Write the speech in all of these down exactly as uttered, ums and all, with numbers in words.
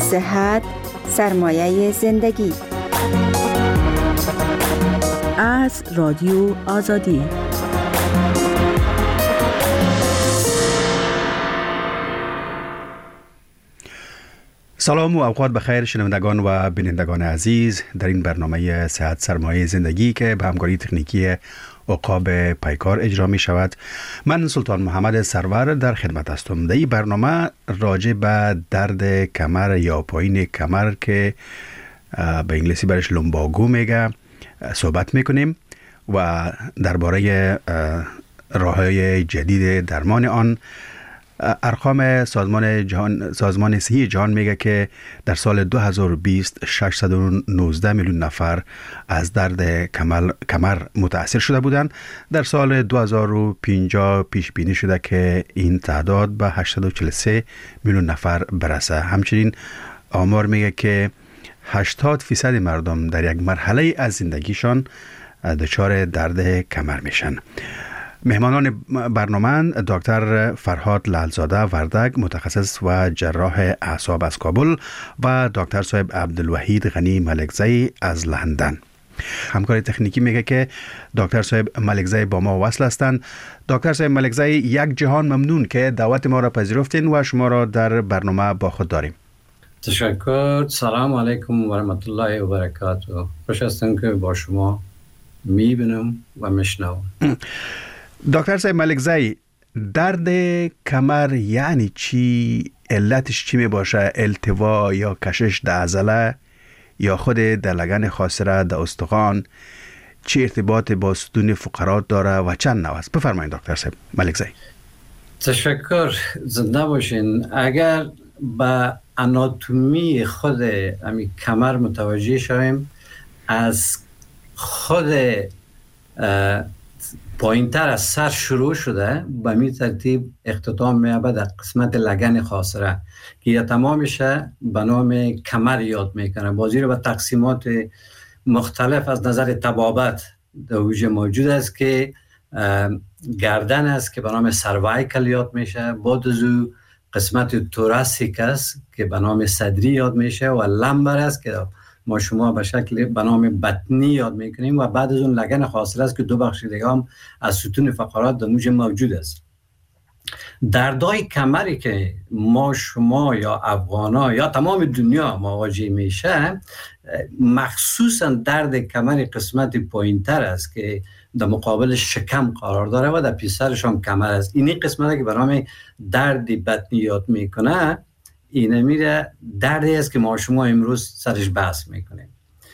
صحت سرمایه زندگی. از رادیو آزادی. سلام و اوقات بخیر شنوندگان و بینندگان عزیز، در این برنامه صحت سرمایه زندگی که به همکاری تکنیکی عقاب پیکار اجرا می شود، من سلطان محمد سرور در خدمت هستم. در این برنامه راجع به درد کمر یا پایین کمر که به انگلیسی برش لومباگو میگه صحبت میکنیم و درباره راه‌های جدید درمان آن. ارقام سازمان جهان سازمان صحی جهان میگه که در سال دو هزار و بیست ششصد و نوزده میلیون نفر از درد کمر کمر متاثر شده بودند. در سال دو هزار و پنجاه پیش بینی شده که این تعداد به هشتصد و چهل و سه میلیون نفر برسه. همچنین آمار میگه که هشتاد فیصد مردم در یک مرحله از زندگیشان دچار درد کمر میشن. مهمانان برنامه دکتر فرهاد لعلزاده وردگ، متخصص و جراح اعصاب از کابل، و دکتر صاحب عبدالوحید غنی ملکزئی از لندن. همکار تکنیکی میگه که دکتر صاحب ملکزئی با ما وصل هستند. دکتر صاحب ملکزئی، یک جهان ممنون که دعوت ما را پذیرفتین و شما را در برنامه با خود داریم. تشکر. سلام علیکم و رحمت الله و برکاته. خوش هستم که با شما میبینم و میشنوم. دکتر صاحب ملکزئی، درد کمر یعنی چی؟ علتش چی می باشه؟ التوا یا کشش در عضله یا خود در لگن خاصره در استخوان؟ چی ارتباط با ستون فقرات داره و چند نوع است؟ بفرمایید دکتر صاحب ملکزئی. تشکر. زنده باشین. اگر به آناتومی خود امی کمر متوجه شویم، از خود پایین تر از سر شروع شده به می ترتیب اختتام می‌یابد در قسمت لگن خاصره که یا تمامش به نام کمر یاد میکنه. بازی رو به تقسیمات مختلف از نظر طبابت در وجود موجود است که گردن است که به نام سروایکل یاد میشه، بعد از او قسمت توراسیک است که به نام صدری یاد میشه و لمبر است که ما شما به شکل به نام بطنی یاد میکنیم و بعد از اون لگن خاصره است که دو بخش دیگه هم از ستون فقرات در موج موجود است. دردای کمری که ما شما یا افغانا یا تمام دنیا مواجه میشه، مخصوصا درد کمر قسمت پایین تر است که در مقابل شکم قرار داره و در پیسرش هم کمر است. اینی قسمتی که به نام درد بطنی یاد میکنه، اینه میره دردی است که ما شما امروز سرش بحث میکنیم.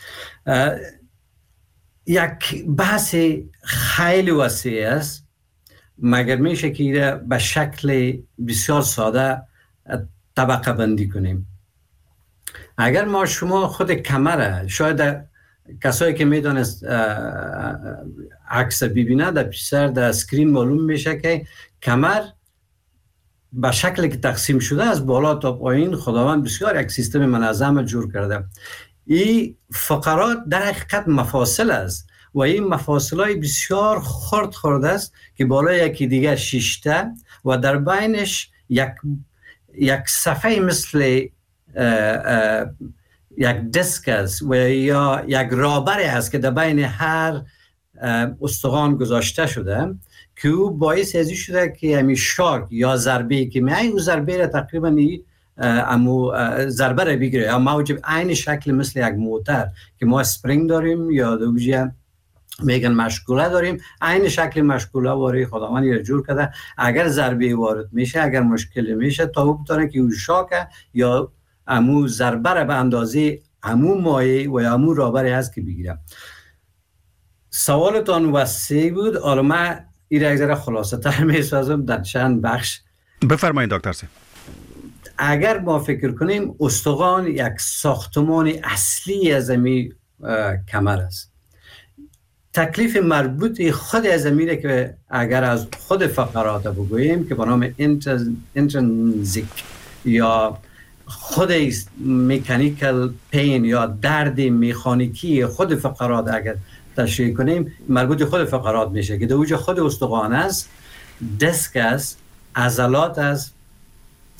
یک بحث خیلی وسیع است، مگر میشه که به شکل بسیار ساده طبقه بندی کنیم. اگر ما شما خود کمره، شاید کسایی که میدونست عکس ببینه در پیسر در اسکرین معلوم میشه که کمر به شکلی که تقسیم شده از بالا تا پایین خداوند بسیار یک سیستم منظم جور کرده. این فقرات در حقیقت مفاصل است و این مفاصلای بسیار خرد خرد است که بالا یکی دیگه شیشته و در بینش یک یک صفحه مثل اه اه یک دسک است و یا یک رابری است که در بین هر استخوان گذاشته شده که او باعث ازی شده که همی شاک یا ضربه که میای او ضربه را تقریبا امو ضربه را بگیره یا موجب عین شکل مثل یک موتر که ما اسپرینگ داریم یا دوجه میگن مشغوله داریم، عین شکل مشغوله واری خداوند را جور کرده. اگر ضربه وارد میشه، اگر مشکل میشه، تا او بتونه که او شاک یا امو ضربه را به اندازه امو مایه و امو رابری هست که بگیره. سوالتان وسیع بود، حالا من این را یک ذره خلاصه تر میسازم در چند بخش. بفرمایید دکتر صاحب. اگر ما فکر کنیم، استخوان یک ساختمان اصلی از امی کمر است. تکلیف مربوط خود از امیره که اگر از خود فقرات بگوییم که به نام انترنزیک یا خود مکانیکل پین یا درد مکانیکی خود فقرات اگر تشریح کنیم، مربوط خود فقرات میشه که در اوج خود استخوان است، دسک است، عضلات است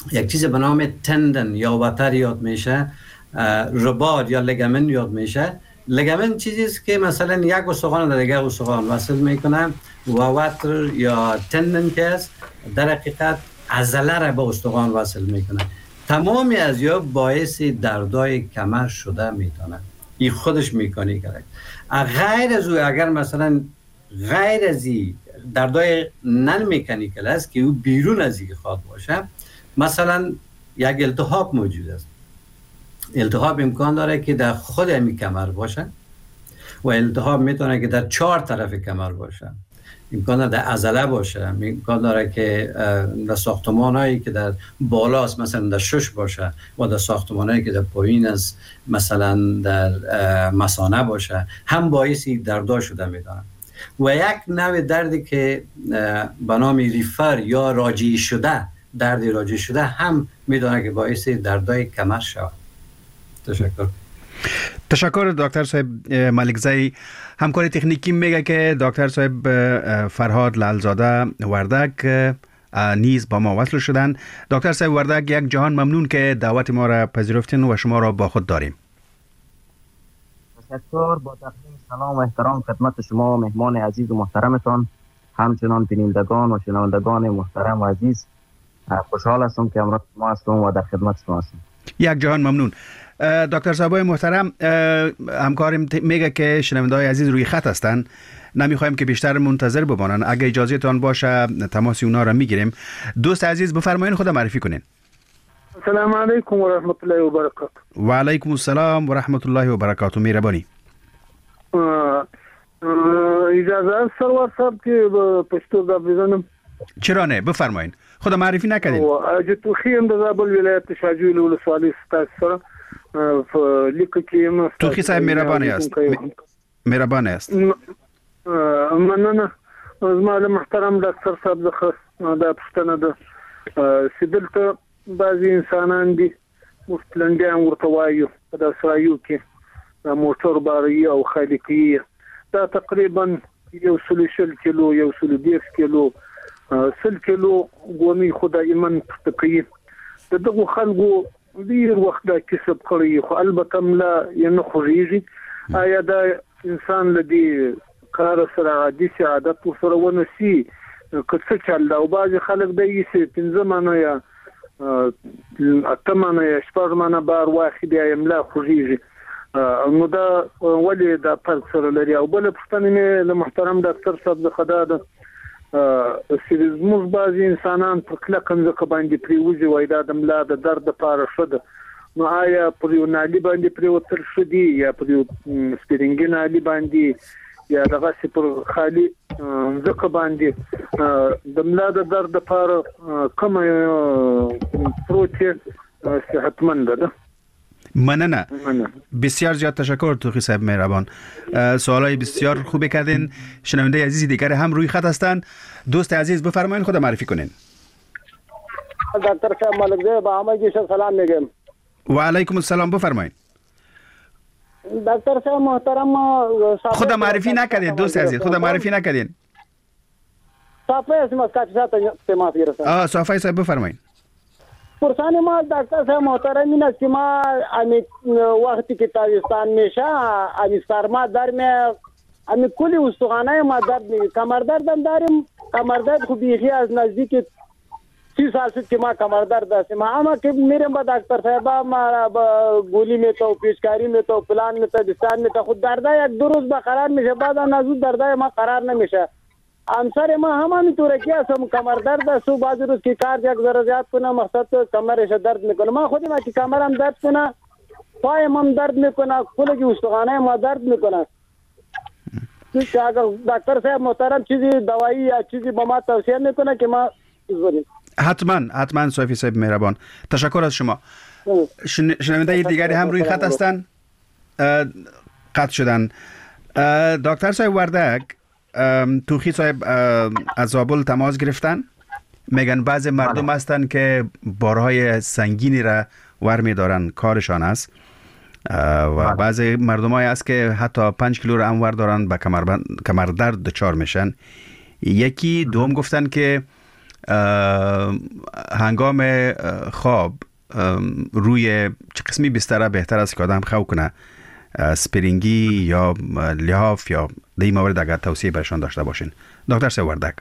یک چیز به نام تندن یا وتر یاد میشه، رباط یا لگامن یاد میشه. لگامن چیزی است که مثلا یک استخوان در دیگر استخوان وصل میکنه و وتر یا تندن که است در حقیقت عضله را به استخوان وصل میکنه. تمامی از یا باعث دردای کمر شده میتونه، این خودش میکنی کرد. غیر از او اگر مثلا غیر از این دردای نن مکانیکال است که او بیرون از این خواد باشه، مثلا یک التهاب موجود است. التهاب امکان داره که در خود همی کمر باشه و التهاب میتونه که در چهار طرف کمر باشه، امکان داره در عضله باشه، امکان داره که در ساختمان هایی که در بالاست مثلا در شش باشه و در ساختمان هایی که در پایین است مثلا در مثانه باشه، هم باعثی دردها شده میدونه. و یک نوع دردی که به نام ریفر یا راجعی شده، درد راجعی شده هم میدونه که باعث دردهای کمر شود. تشکر. تشکر دکتر صاحب ملکزی. همکار تکنیکی میگه که دکتر صاحب فرهاد لالزاده وردک نیز با ما وصل شدن. دکتر صاحب وردک، یک جهان ممنون که دعوت ما را پذیرفتین و شما را با خود داریم. تشکر. با تقدیم سلام و احترام خدمت شما مهمان عزیز و محترمتان، همچنان بینندگان و شنوندگان محترم و عزیز، خوشحال هستم که امروز شما هستم و در خدمت شما هستم. یک جهان ممنون. دکتر صاحب محترم، همکارم میگه که شنونده‌های عزیز روی خط هستن، نمیخوایم که بیشتر منتظر بمانن. اگه اجازه تان باشه تماس اونا را میگیریم. دوست عزیز بفرمایید خود معرفی کنین. السلام علیکم و رحمت الله و برکاته. و علیکم السلام و رحمت الله و برکاته. مهربانی. اجازه است سرور صاحب که پشتو دا بزنم؟ چرا نه، بفرمایید. خود معرفی نکردین. اجه توخی ام د زابل ولایت شاجوی ولسوالی ستاسو سره لیک کې توخی صاحب مهرباني است. مهرباني است. مننه. زما له محترم ډاکټر صاحب څخه دا پوښتنه ده چې دلته بعضې انسانان دي مفتلنګیان ورته وایو په دا سرایو کې دا موټر باري او خالقي دا تقریبا یو سل شل کیلو یو سل دیرش کیلو سل کیلو ګونی خدایمن پټ کوي. د دغو خلکو ډیر وخت دا کسب کړی خو البته ملا یې نه خوږیږي. آیا دا انسان لدی کار سره عادي عادت سره ونسی که څه چل دا او بعضې خلک دی چې پنځه مانه یا اته مانه یا شپږ مانه بار واخلي بیا یې ملا خوږیږي. نو دا ولې دا فرق سره لري؟ او بله پوښتنه مې له محترم ډاکټر صاحب څخه دا ده چې زموږ بعضې انسانان په کلکه ځمکه باندې پرېوځي وایي دا د ملا د درد دپاره ښه ده. نو آیا پر یو نالي باندې پرېوتل ښه دي یا پر یو سپرنګي نالي باندې یا دغسې پر خالي ځمکه باندې د ملا د درد دپاره کومه پروتې صحتمنده ده؟ مننه. بسیار زیاد تشکر توخی صاحب مهربان. سوالای بسیار خوبی کردین. شنونده عزیزی دیگر هم روی خط هستند. دوست عزیز بفرمایید خود معرفی کنین. دکتر صاحب ملکزی با همه سلام میگم. و علیکم السلام، بفرمایید. دکتر صاحب محترم خود معرفی نکردین دوست عزیز، خود معرفی نکردین. صافی اسم از کافی ساعت تماس گرفتم. آه صافی صاحب بفرمایید. پرسان ما دکتر صاحب محترم این است که ما امی وقتی که تابستان میشه امی سرما در می امی کلی استخوانای ما درد میگه. کمر درد هم داریم. کمر درد خب بیخی از نزدیک سی سال شد که ما کمر درد داشتیم. اما که میریم با دکتر صاحب ما با گولی میته و پیشکاری میته و پلان میته دستان میته خود درده یک دو روز بقرار میشه، بعد نزود درده ما قرار نمیشه. همسر ما هم همینطوره که اصلا کمر درد است و بعضی روز که کار یک ذره زیاد کنه مقصد کمرش درد میکنه. ما خودی ما که کمرم درد کنه پایم هم درد میکنه، کلگی استخوانه ما درد میکنه. که اگر دکتر صاحب محترم چیزی دوایی یا چیزی با ما توصیه میکنه که ما بزنیم. حتما حتما صافی صاحب مهربان. تشکر از شما. شنونده دیگری هم روی خط هستن. قطع شدن. دکتر صاحب وردک، توخی صاحب از زابل تماس گرفتن، میگن بعضی مردم هستن که بارهای سنگینی را ور میدارن، کارشان است و بعضی مردم های هست که حتی پنج کیلو را هم ور دارن به کمر درد دچار میشن. یکی دوم گفتن که هنگام خواب روی چه قسمی بستر بهتر است که آدم خواب کنه؟ سپرینگی یا لحاف یا در این مورد اگر توصیه برشان داشته باشین دکتر سوردک.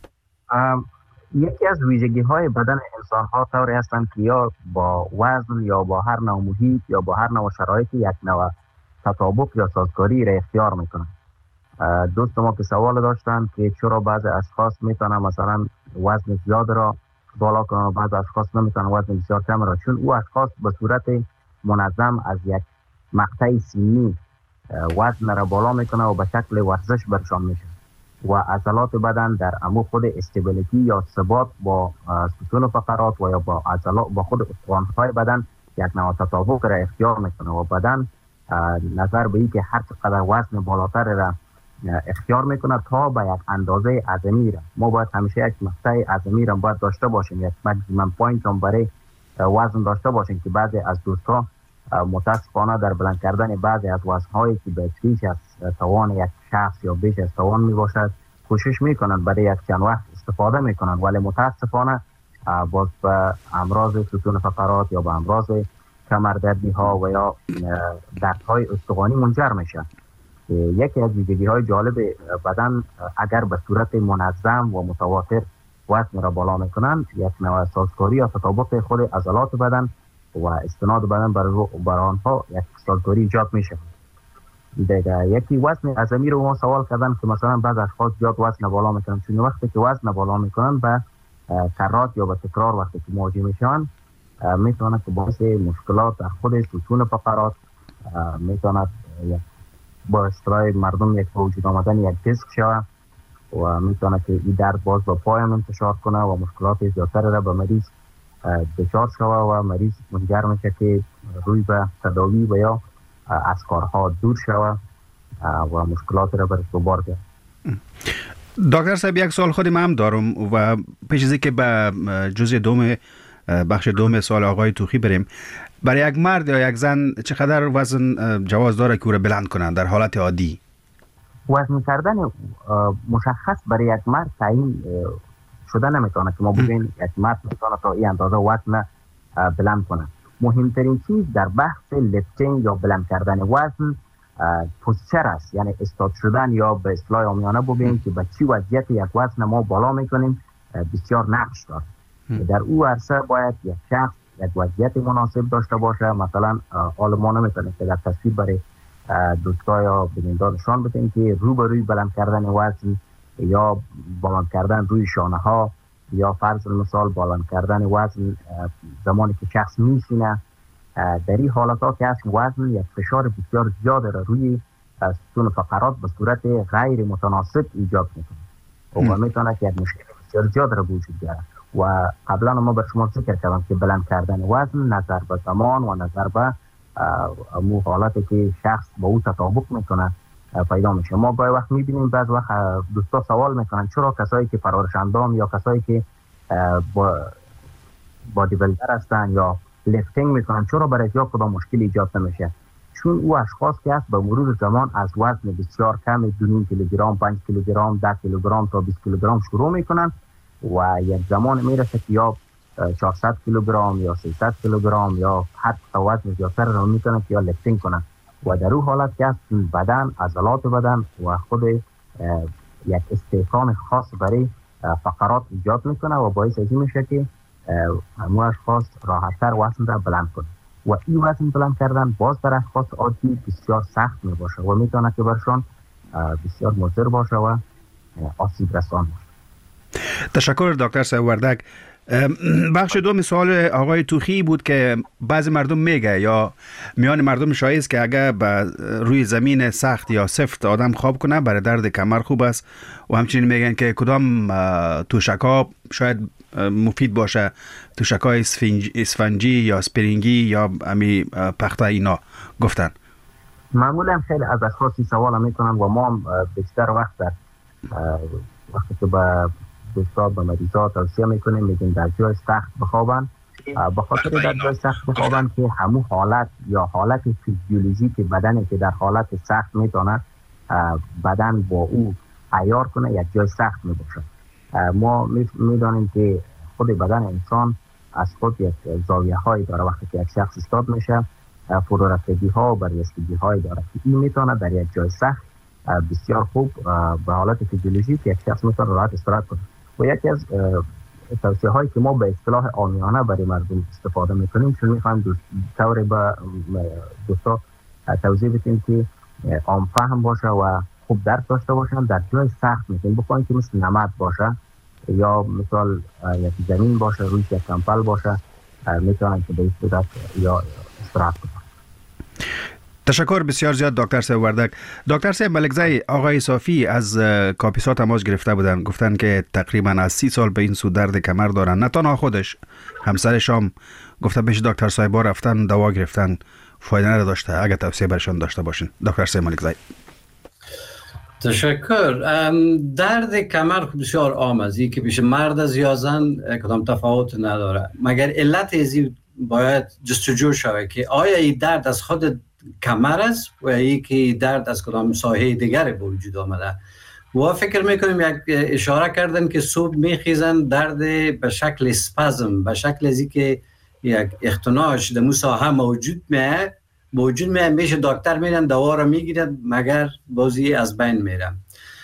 یکی از ویژگی های بدن انسان ها طوری هستند که یا با وزن یا با هر نوع محیط یا با هر نوع شرایط یک نوع تطابق یا سازگاری را اختیار میکنن. دوست ما که سوال داشتن که چرا بعض اشخاص میتونن مثلا وزن زیاد را بالا کنن و بعض اشخاص نمیتونن وزن بسیار کم را، چون او اشخاص به صورت منظم از یک مقطع سینی وزن را بالا میکنه و به شکل ورزش برشان میشه و عضلات بدن در امو خود استیبیلیتی یا ثبات با ستون فقرات و یا با عضلات با خود استخوان‌های بدن یک نوع تطابق را اختیار میکنه و بدن نظر به این که هر چقدر وزن بالاتر را اختیار میکنه تا به یک اندازه عظمی را. ما باید همیشه یک مقطع عظمی را باید داشته باشیم، یک ماکسیمم پوینت هم برای وزن داشته باشیم که بعضی از دوستان متاسفانه در بلند کردن بعضی از وزن‌هایی که بیش از توان یک شخص یا بیش از توان می باشد کوشش میکنن برای یک چند وقت استفاده میکنن، ولی متاسفانه باز به امراض ستون فقرات یا به امراض کمردردی ها و یا دردهای استخوانی منجر میشه. یکی از ویژگی های جالب بدن اگر به صورت منظم و متواتر وزن را بالا میکنن، یک نوع سازگاری یا تطابق خود عضلات بدن و استناد بدن بر آنها یک سازگاری ایجاد میشه. دیگه یکی وزن عظمی رو ما سوال کردن که مثلا بعض اشخاص زیاد وزن بالا میکنن، چون وقتی که وزن بالا میکنن به کرات یا به تکرار وقتی که مواجه میشن میتونه که باعث مشکلات در خود ستون فقرات میتونه با اصطلاح مردم یک وجود آمدن یک دیسک شوه و میتونه که این درد باز با پایم انتشار کنه و مشکلات زیادتر را به مریض دچار شوه و مریض منجر میشه که روی به تداوی و یا از کارها دور شوه و مشکلات را برش ببار بیاره. دکتر صاحب یک سوال خودم هم دارم و پیش از اینکه به جزء دوم بخش دوم سوال آقای توخی بریم، برای یک مرد یا یک زن چقدر وزن جواز داره که او را بلند کنن در حالت عادی؟ وزن کردن مشخص برای یک مرد تعیین شده نمیتونه که ما بگیم یک مرد میتونه تا این اندازه وزن بلند کنه. مهمترین چیز در بحث لفتینگ یا بلند کردن وزن پوزیچر است، یعنی استاد شدن یا به اصطلاح عامیانه بگیم که به چی وضعیت یک وزن ما بالا میکنیم بسیار نقش داره. در او عرصه باید یک شخص یک وضعیت مناسب داشته باشه. مثلا حال ما نمیتونیم که در تصویر برای دوستا یا بیننده نشان بدیم که روبروی بلند کردن وزن یا بلند کردن روی شانه ها یا فرض مثال بلند کردن وزن زمانی که شخص میشینه، در این حالت ها که هست وزن یک فشار بسیار زیاد را روی ستون فقرات به صورت غیر متناسب ایجاد میکنه و میتونه که یک مشکل بسیار زیاد را وجود بیاره. و قبلا ما به شما ذکر کردم که بلند کردن وزن نظر به زمان و نظر به مو حالتی که شخص با او تطابق میکنه پیدا میشه. ما باید وقت میبینیم بعض وقت دوستا سوال میکنن چرا کسایی که پرورش اندام یا کسایی که با بادی بیلدر هستن یا لفتینگ میکنن چرا برای یا کدام مشکل ایجاد نمیشه؟ چون او اشخاص که هست به مرور زمان از وزن بسیار کم دو نیم کیلوگرم، پنج کیلوگرم، ده کیلوگرم تا بیست کیلوگرم شروع میکنن و یک زمان میرسه که یا چهارصد کیلوگرم یا سیصد کیلوگرم یا حتی وزن زیادتر رو میکنن که یا لفتینگ کنن و در اون حالت که بدن عضلات بدن و خود یک استحکام خاص برای فقرات ایجاد میکنه و باعث ازی میشه که همه اشخاص راحتتر وزن را بلند کنه و این وزن بلند کردن باز در اشخاص عادی بسیار سخت میباشه و میتونه که برشان بسیار مضر باشه و آسیب رسان باشه. تشکر دکتر سوردک. بخش دوم سوال آقای توخی بود که بعضی مردم میگه یا میان مردم شایع است که اگر روی زمین سخت یا سفت آدم خواب کنه برای درد کمر خوب است و همچنین میگن که کدام توشک‌ها شاید مفید باشه، توشک‌های اسفنجی یا اسپرینگی یا امی پخته اینا گفتن. معمولا خیلی از اشخاصی سوال میکنن و ما بیشتر وقت در وقتی که به دوستا به مریضا توصیه میکنیم میگیم در جای سخت بخوابن، به خاطر در جای سخت بخوابن که همون حالت یا حالت فیزیولوژیک بدنی که در حالت سخت میتونه بدن با او عیار کنه یک جای سخت میباشه. ما میدانیم که خود بدن انسان از خود یک زاویه هایی داره. وقتی که یک شخص استاد میشه فرو رفتگی ها و برگشتگی هایی داره که این میتونه در یک جای سخت بسیار خوب به حالت فیزیولوژیک یک شخص میتونه راحت استراحت کنه. و یکی از توصیه هایی که ما به اصطلاح عامیانه برای مردم استفاده میکنیم چون میخوایم طوری به دوستا توضیح بدیم که عام فهم باشه و خوب درک داشته باشن. در جای سخت میتونیم بکنیم که مثل نمد باشه یا مثال یک زمین باشه روی یک کمپل باشه میتونن که به این صورت یا استراحت کنن. تشکر بسیار زیاد دکتر صاحب وردک. دکتر صاحب ملکزی، آقای صافی از کاپیسا تماس گرفته بودن، گفتن که تقریبا از سی سال به این سو درد کمر دارن. نه تنها خودش، همسرش هم گفته پیش دکتر صاحب رفتن دوا گرفتن فایده نداشته. اگه توصیه برشان داشته باشین دکتر صاحب ملکزی. تشکر. درد کمر بسیار عام است، که پیش مرد از یا زن کدام تفاوت نداره، مگر علت ازی باید جستجو شود که آیا این درد از خود کمر است و یا که درد از کدام ساحه دیگر به وجود آمده. و فکر میکنیم یک اشاره کردن که صبح میخیزن درد به شکل اسپازم، به شکل ازی که یک اختناش در ساحه موجود میه موجود میه میشه دکتر میرن دوا را میگیرن مگر بازی از بین میرن.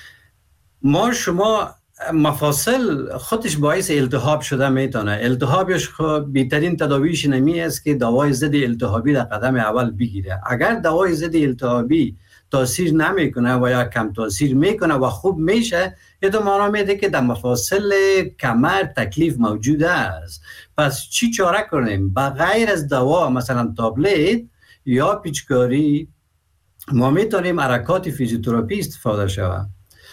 ما شما مفاصل خودش باعث التهاب شده میتونه. التهابش بهترین تداویش نمی است که دوای ضد التهابی در قدم اول بگیره. اگر دوای ضد التهابی تاثیر نمیکنه و یا کم تاثیر میکنه و خوب میشه، یه تو معنا میده که در مفاصل کمر تکلیف موجود است. پس چی چاره کنیم؟ بغیر از دوا مثلا تابلت یا پیچکاری ما میتونیم حرکات فیزیوتراپی استفاده شود.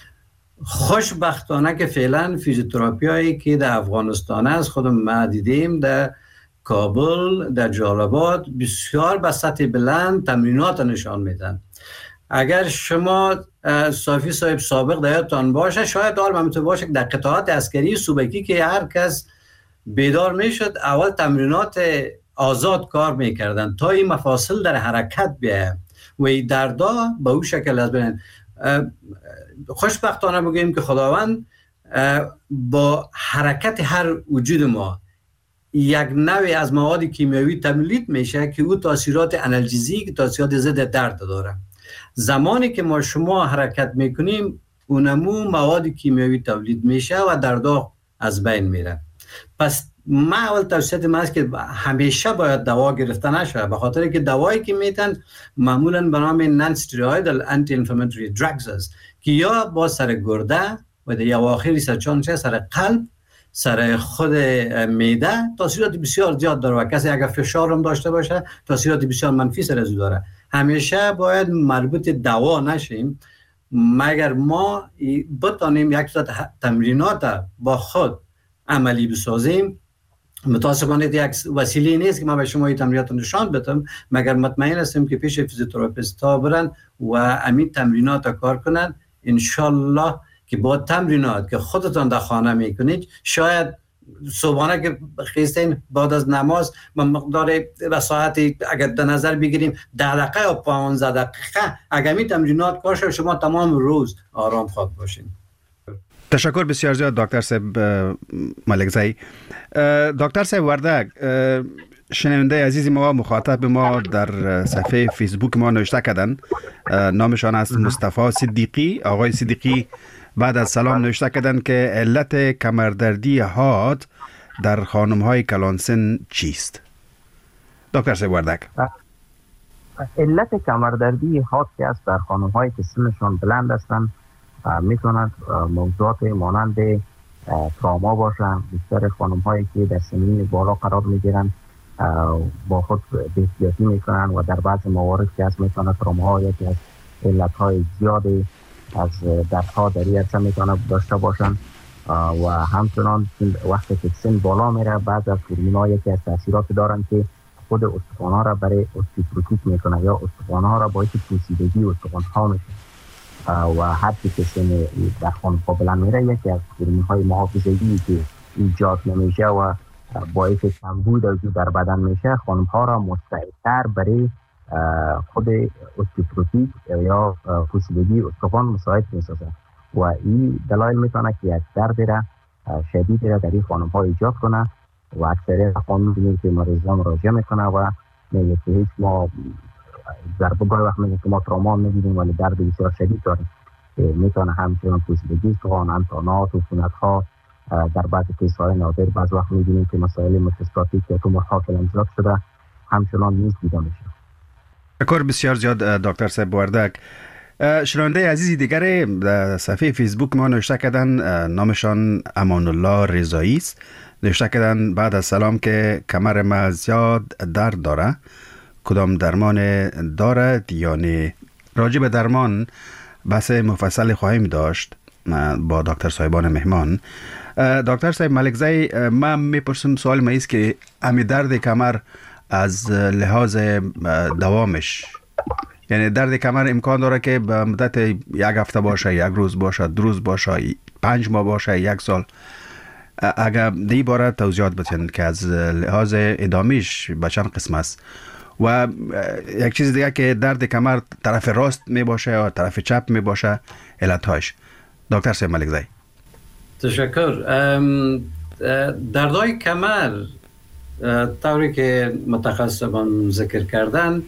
خوشبختانه که فعلا فیزیوتراپی هایی که در افغانستان است خودم ما دیدیم در کابل، در جلال‌آباد بسیار به سطح بلند تمرینات نشان میدن. اگر شما صافی صاحب سابق دیاتان باشه، شاید حال ممتو باشه در قطعات عسکری سوبکی که هر کس بیدار میشد اول تمرینات آزاد کار میکردن تا این مفاصل در حرکت بیاید و این دردا به او شکل از بین. خوشبختانه بگوییم که خداوند با حرکت هر وجود ما یک نوع از مواد کیمیایی تولید میشه که او تاثیرات آنالژیزیک، تاثیرات ضد درد داره. زمانی که ما شما حرکت میکنیم اونمو مواد کیمیایی تولید میشه و دردا از بین میره. پس ما اول توصیه من است که همیشه باید دوا گرفته نشه، به خاطر که دوایی که میتن معمولا به نام نان استروئیدال آنتی انفلاماتوری دراگز است که یا با سر گرده و در اواخر سرچان چه سر قلب، سر خود معده تاثیرات بسیار زیاد داره و کسی اگر فشار هم داشته باشه تاثیرات بسیار منفی سر از داره. همیشه باید مربوط دوا نشیم مگر ما بتانیم یک ساعت تمرینات با خود عملی بسازیم. متاسفانه یک وسیله نیست که ما به شما این تمرینات نشان بدم، مگر مطمئن هستیم که پیش فیزیوتراپیست ها برن و همین تمرینات کار کنن. انشالله که با تمرینات که خودتان در خانه میکنید، شاید صبحانه که خیستین بعد از نماز با مقدار و ساعتی اگر در نظر بگیریم ده دقیقه یا پانزده دقیقه اگر می تمرینات کار شد، شما تمام روز آرام خواب باشین. تشکر بسیار زیاد دکتر صاحب ملکزی. دکتر صاحب وردک، شنونده عزیز ما مخاطب ما در صفحه فیسبوک ما نوشته کردن، نامشان است مصطفی صدیقی. آقای صدیقی بعد از سلام نوشته کردن که علت کمردردی حاد در خانم‌های کلانسن چیست؟ دکتر صاحب وردک. علت کمردردی حاد که است در خانم‌هایی که سنشان بلند هستند میتوند موضوعات مانند تراما باشن. بیشتر خانم‌هایی که در سنین بالا قرار میگیرن با خود بی‌احتیاطی میکنن و در بعض موارد که از میتونه تراما یکی از علت‌های زیادی از دردها در این عرصه میتونه داشته باشن و همچنان وقتی که سن بالا میره بعض از هورمون‌ها یکی از تاثیرات دارن که خود استخوان‌ها را برای استیپروتیک میکنه یا استخوان‌ها را باعث پوسیدگی استخوان‌ها میشه و هر چی که سن در خانم‌ها بلند میره یکی از هورمون‌های محافظه‌ای که ایجاد نمیشه و باعث کمبود وجود در بدن میشه، خانم‌ها را مستعدتر برای خود استیپروتیک یا پوسیدگی استخوان مساعد میسازه و این دلایل میتونه که یک درد را شدیدی را در این خانم ها ایجاد کنه و اکثریت خانم می‌بینیم که مریضا مراجعه میکنه و میگه که هیچ ما در بگاه وقت میگه که ما تراما می‌بینیم ولی درد بسیار شدید داریم که میتونه همچنان پوسیدگی استخوان، انتانات و عفونت‌ها در بعض کیس‌های نادر بعض وقت می‌بینیم که مسائل متستاتیک یا تومورها که زیاد شده همچنان نیز دیده میشه. تشکر بسیار زیاد دکتر صاحب وردک. شنونده عزیزی دیگر در صفحه فیسبوک ما نوشته کردن، نامشان امان الله رضایی است. نوشته کردن بعد از سلام که کمر ما زیاد درد داره، کدام درمان دارد یا نه؟ راجع به درمان بحث مفصل خواهیم داشت با دکتر صاحبان مهمان. دکتر صاحب ملکزی، من میپرسم سوال ما است که امی درد کمر از لحاظ دوامش، یعنی درد کمر امکان داره که به مدت یک هفته باشه، یک روز باشه، دو روز باشه، پنج ماه باشه، یک سال؟ اگر دی باره توضیحات بتین که از لحاظ ادامیش به چند قسم است. و یک چیز دیگه که درد کمر طرف راست می باشه یا طرف چپ می باشه، علتهاش. دکتر صاحب ملکزی. تشکر. دردهای کمر طوری که متخصصان ذکر کردن،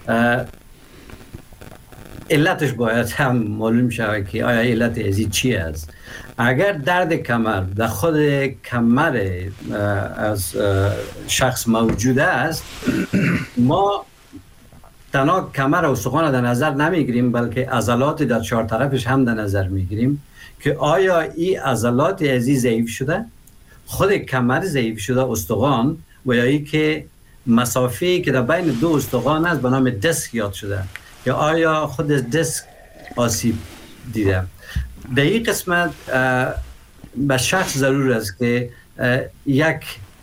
علتش باید هم معلوم شود که آیا علت ازی چی است. اگر درد کمر در خود کمر از شخص موجود است، ما تنها کمر و استخوان در نظر نمیگیریم بلکه عضلات در چهار طرفش هم در نظر میگیریم که آیا این عضلات ازی ضعیف شده، خود کمر ضعیف شده، استخوان، و یا ای که مسافه‌ای که در بین دو استخوان است به نام دیسک یاد شده، یا آیا خود دیسک آسیب دیده. در این قسمت به شخص ضرور است که یک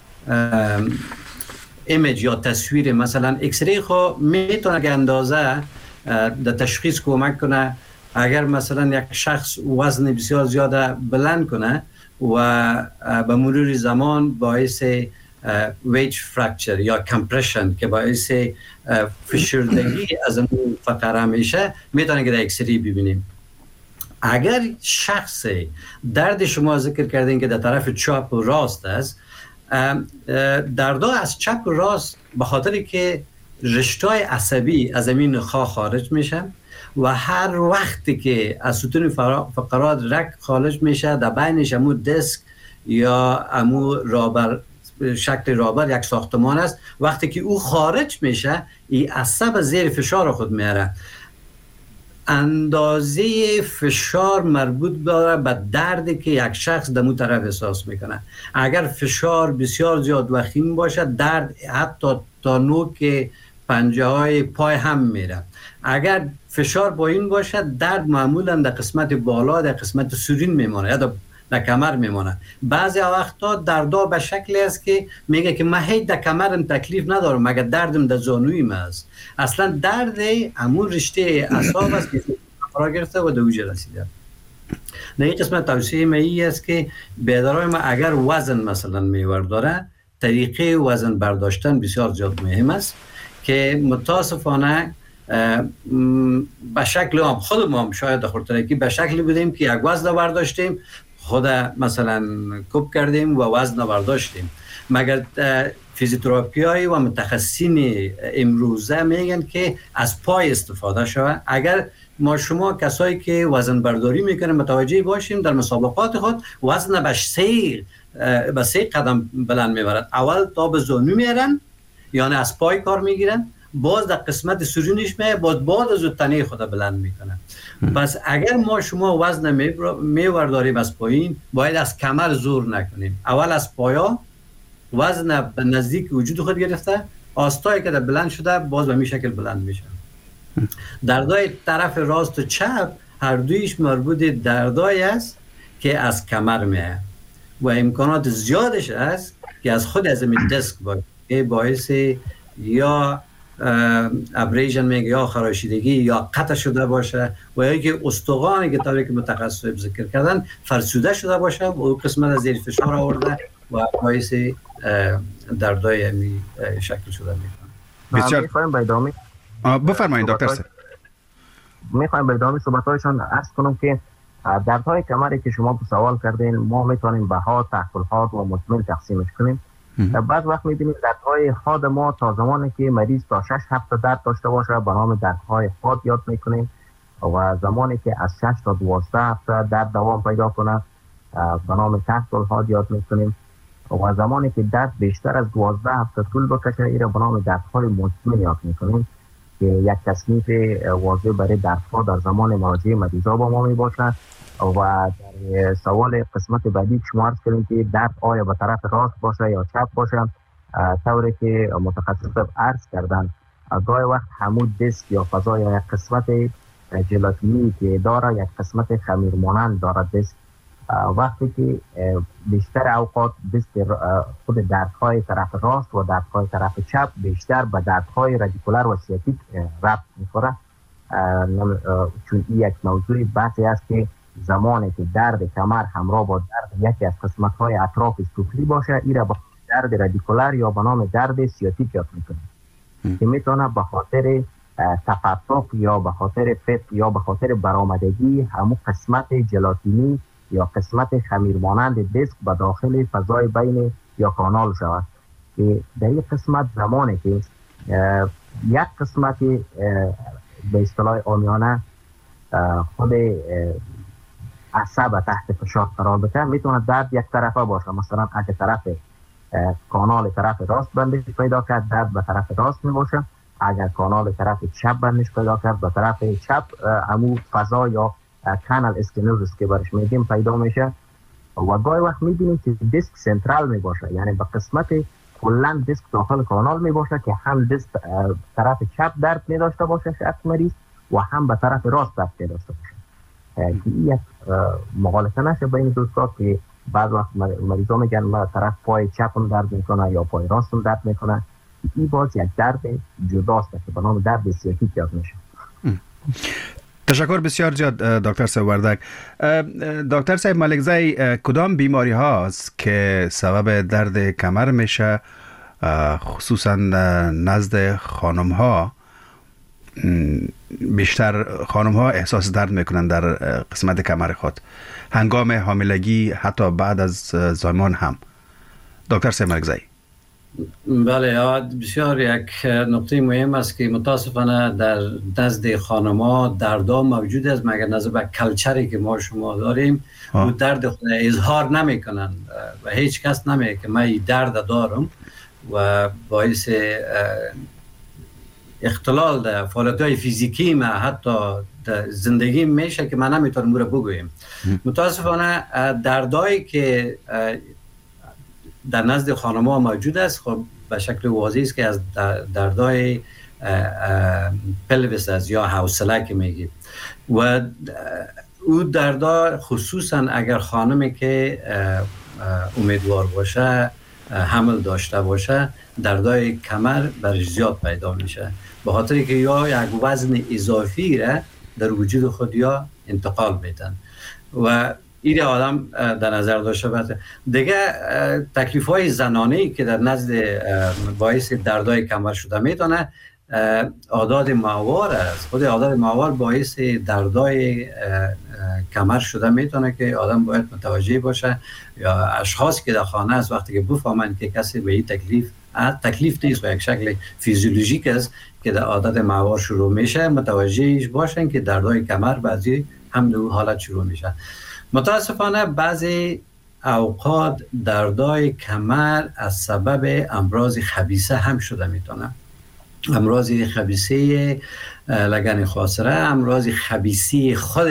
ایمیج یا تصویر، مثلا ایکسری خو میتونه که اندازه در تشخیص کمک کنه. اگر مثلا یک شخص وزن بسیار زیاده بلند کنه و به مرور زمان باعث ویج فرکچر یا کمپرشن که باعث فشردگی از اون فقره میشه، میتونه که در ایکسری ببینیم. اگر شخص درد شما ذکر کردین که در طرف چپ و راست است، دردها از چپ و راست به خاطر که رشته‌های عصبی از این نخاع خارج میشن و هر وقتی که از ستون فقرات رگ خارج میشه، در بینش امو دیسک یا امو رابر، شکل رابر یک ساختمان است، وقتی که او خارج میشه این عصب زیر فشار خود میاره. اندازه فشار مربوط داره به دردی که یک شخص در اون طرف احساس میکنه. اگر فشار بسیار زیاد و خیم باشه، درد حتی تا نوک پنجه های پای هم میره. اگر فشار پایین باشه، درد معمولا در قسمت بالا، در قسمت سرین میمونه یا در کمر میمونه. بعضی وقتا دردها به شکلی است که میگه که من هیچ در کمرم تکلیف ندارم مگر دردم در زانویم است. اصلا درد همون رشته اعصاب است که فرا گرفته و دوجه رسیده. در این قسمت توصیه من این است که بیدارای ما اگر وزن مثلا میور داره، طریقه وزن برداشتن بسیار زیاد مهم است که متاسفانه به شکل هم خود ما هم شاید خورترکی به شکلی بودیم که یک وزن برداشتیم، خود مثلا کوب کردیم و وزن برداشتیم. مگر فیزیوتراپی های و متخصصین امروزه میگن که از پای استفاده شود. اگر ما شما کسایی که وزن برداری میکنن متوجه باشیم، در مسابقات خود وزن به سه به سه قدم بلند میبرد. اول تا به زانو میارن، یعنی از پای کار میگیرن، باز در قسمت سرینش میه، باز بعد از تنه خود بلند میکنن. پس اگر ما شما وزن میورداریم از پایین، باید از کمر زور نکنیم. اول از پایا وزن به نزدیک وجود خود گرفته، آستایی که در بلند شده باز به می شکل بلند میشه. دردای طرف راست و چپ هر دویش مربوط دردای است که از کمر میه و امکانات زیادش است که از خود از این دیسک باید که باعث یا ابریژن میگه یا خراشیدگی یا قطع شده باشه و یا که استخوانی که طوری که متخصص ذکر کردن فرسوده شده باشه و اون قسمت از زیر فشار آورده و باعث دردای همی شکل شده میکنه. بسیار میخوایم به ادامه بفرمایید دکتر صاحب. میخوایم به ادامه صحبت‌هایشان عرض کنم که دردهای کمری که شما سوال کردین ما میتونیم به حاد، تحت الحاد و مزمن تقسیمش کنیم. بعض وقت میبینیم دردهای حاد ما تا زمانی که مریض تا شش هفته درد داشته باشه به نام دردهای حاد یاد میکنیم و زمانی که از شش تا دوازده هفته درد دوام پیدا کنه به نام تحت الحاد یاد میکنیم و زمانی که درد بیشتر از دوازده هفته طول بکشه ایره به نام دردهای مزمن یاد میکنیم که یک تصنیف واضح برای دردها در زمان مراجعه مریضا با ما می باشد. و در سوال قسمت بعدی شما عرض کردیم که درد آیا به طرف راست باشه یا چپ باشه، طوری که متخصص عرض کردن گاهی وقت همون دیسک یا فضا یا یک قسمت ژلاتینی که داره یک قسمت خمیر مانند داره دیسک، وقتی که بیشتر اوقات دیسک خود دردهای طرف راست و دردهای طرف چپ بیشتر به دردهای رادیکولر و سیاتیک ربط میخوره، چون این یک موضوع بحثی است که زمانی که درد کمر همراه با درد یکی از قسمت‌های اطراف سفلی باشه این را به درد رادیکولر یا به نام درد سیاتیک یاد میکنه که میتونه به خاطر تفتق یا به خاطر فت یا به خاطر برآمدگی همون قسمت ژلاتینی یا قسمت خمیر مانند دیسک به داخل فضای بین یا کانال شود که در این قسمت زمانی که یک قسمت به اصطلاح عامیانه خود عصب تحت فشار قرار بده میتونه درد یک طرفه باشه، مثلا اگه طرف کانال طرف راست بندش پیدا کرد درد به طرف راست می باشه، اگر کانال طرف چپ بندش پیدا کرد به طرف چپ همو فضا یا کانال اسکلروزس که برش میگیم پیدا میشه و گاهی وقت میبینیم که دیسک سنترال می باشه، یعنی به قسمت کلا دیسک داخل کانال می باشه که هم دیسک طرف چپ درد می داشته باشه شخص مریض و هم به طرف راست درد می داشته باشه که این یک مغالطه نشه بین دوستا که بعض وقت مریضا میگن من طرف پای چپم درد میکنه یا پای راستم درد میکنه، این باز یک درد جداست که به نام درد سیاتیک یاد میشه. تشکر بسیار زیاد دکتر صاحب وردک. دکتر صاحب ملکزی کدام بیماری هاست که سبب درد کمر میشه خصوصا نزد خانم ها؟ بیشتر خانم ها احساس درد میکنن در قسمت کمر خود هنگام حاملگی حتی بعد از زایمان هم. دکتر صاحب ملکزی. بله بسیار یک نقطه مهم است که متاسفانه در نزد خانم ها دردها موجود است مگر نظر به کلچری که ما شما داریم و درد خود اظهار نمی کنن و هیچ کس نمیگه که من این درد دارم و باعث اختلال در فعالیت‌های فیزیکی ما حتی در زندگی میشه که من نمیتونم رو بگویم. متاسفانه دردایی که در نزد خانم‌ها موجود است خب به شکل واضح است که از دردای پلویس است یا حوصله که میگیم و او دردا خصوصا اگر خانمی که امیدوار باشه حمل داشته باشه دردای کمر برش زیاد پیدا میشه به خاطر که یا یک وزن اضافی را در وجود خود یا انتقال میدن و این آدم در نظر داشته باشه. دیگه تکلیف های زنانه‌ای که در نزد باعث دردای کمر شده میتونه عادات ماهوار است. خود عادات ماهوار باعث دردای کمر شده میتونه که آدم باید متوجه باشه یا اشخاص که در خانه است وقتی که بفهمند که کسی به این تکلیف تکلیف نیست و یک شکل فیزیولوژیک است که در عادت ماهوار شروع میشه متوجهش باشن که دردای کمر بعضی هم دو حالت شروع میشه. متاسفانه بعضی اوقات دردای کمر از سبب امراض خبیثه هم شده میتونه. امراض خبیثه لگن خاصره، امراض خبیثی خود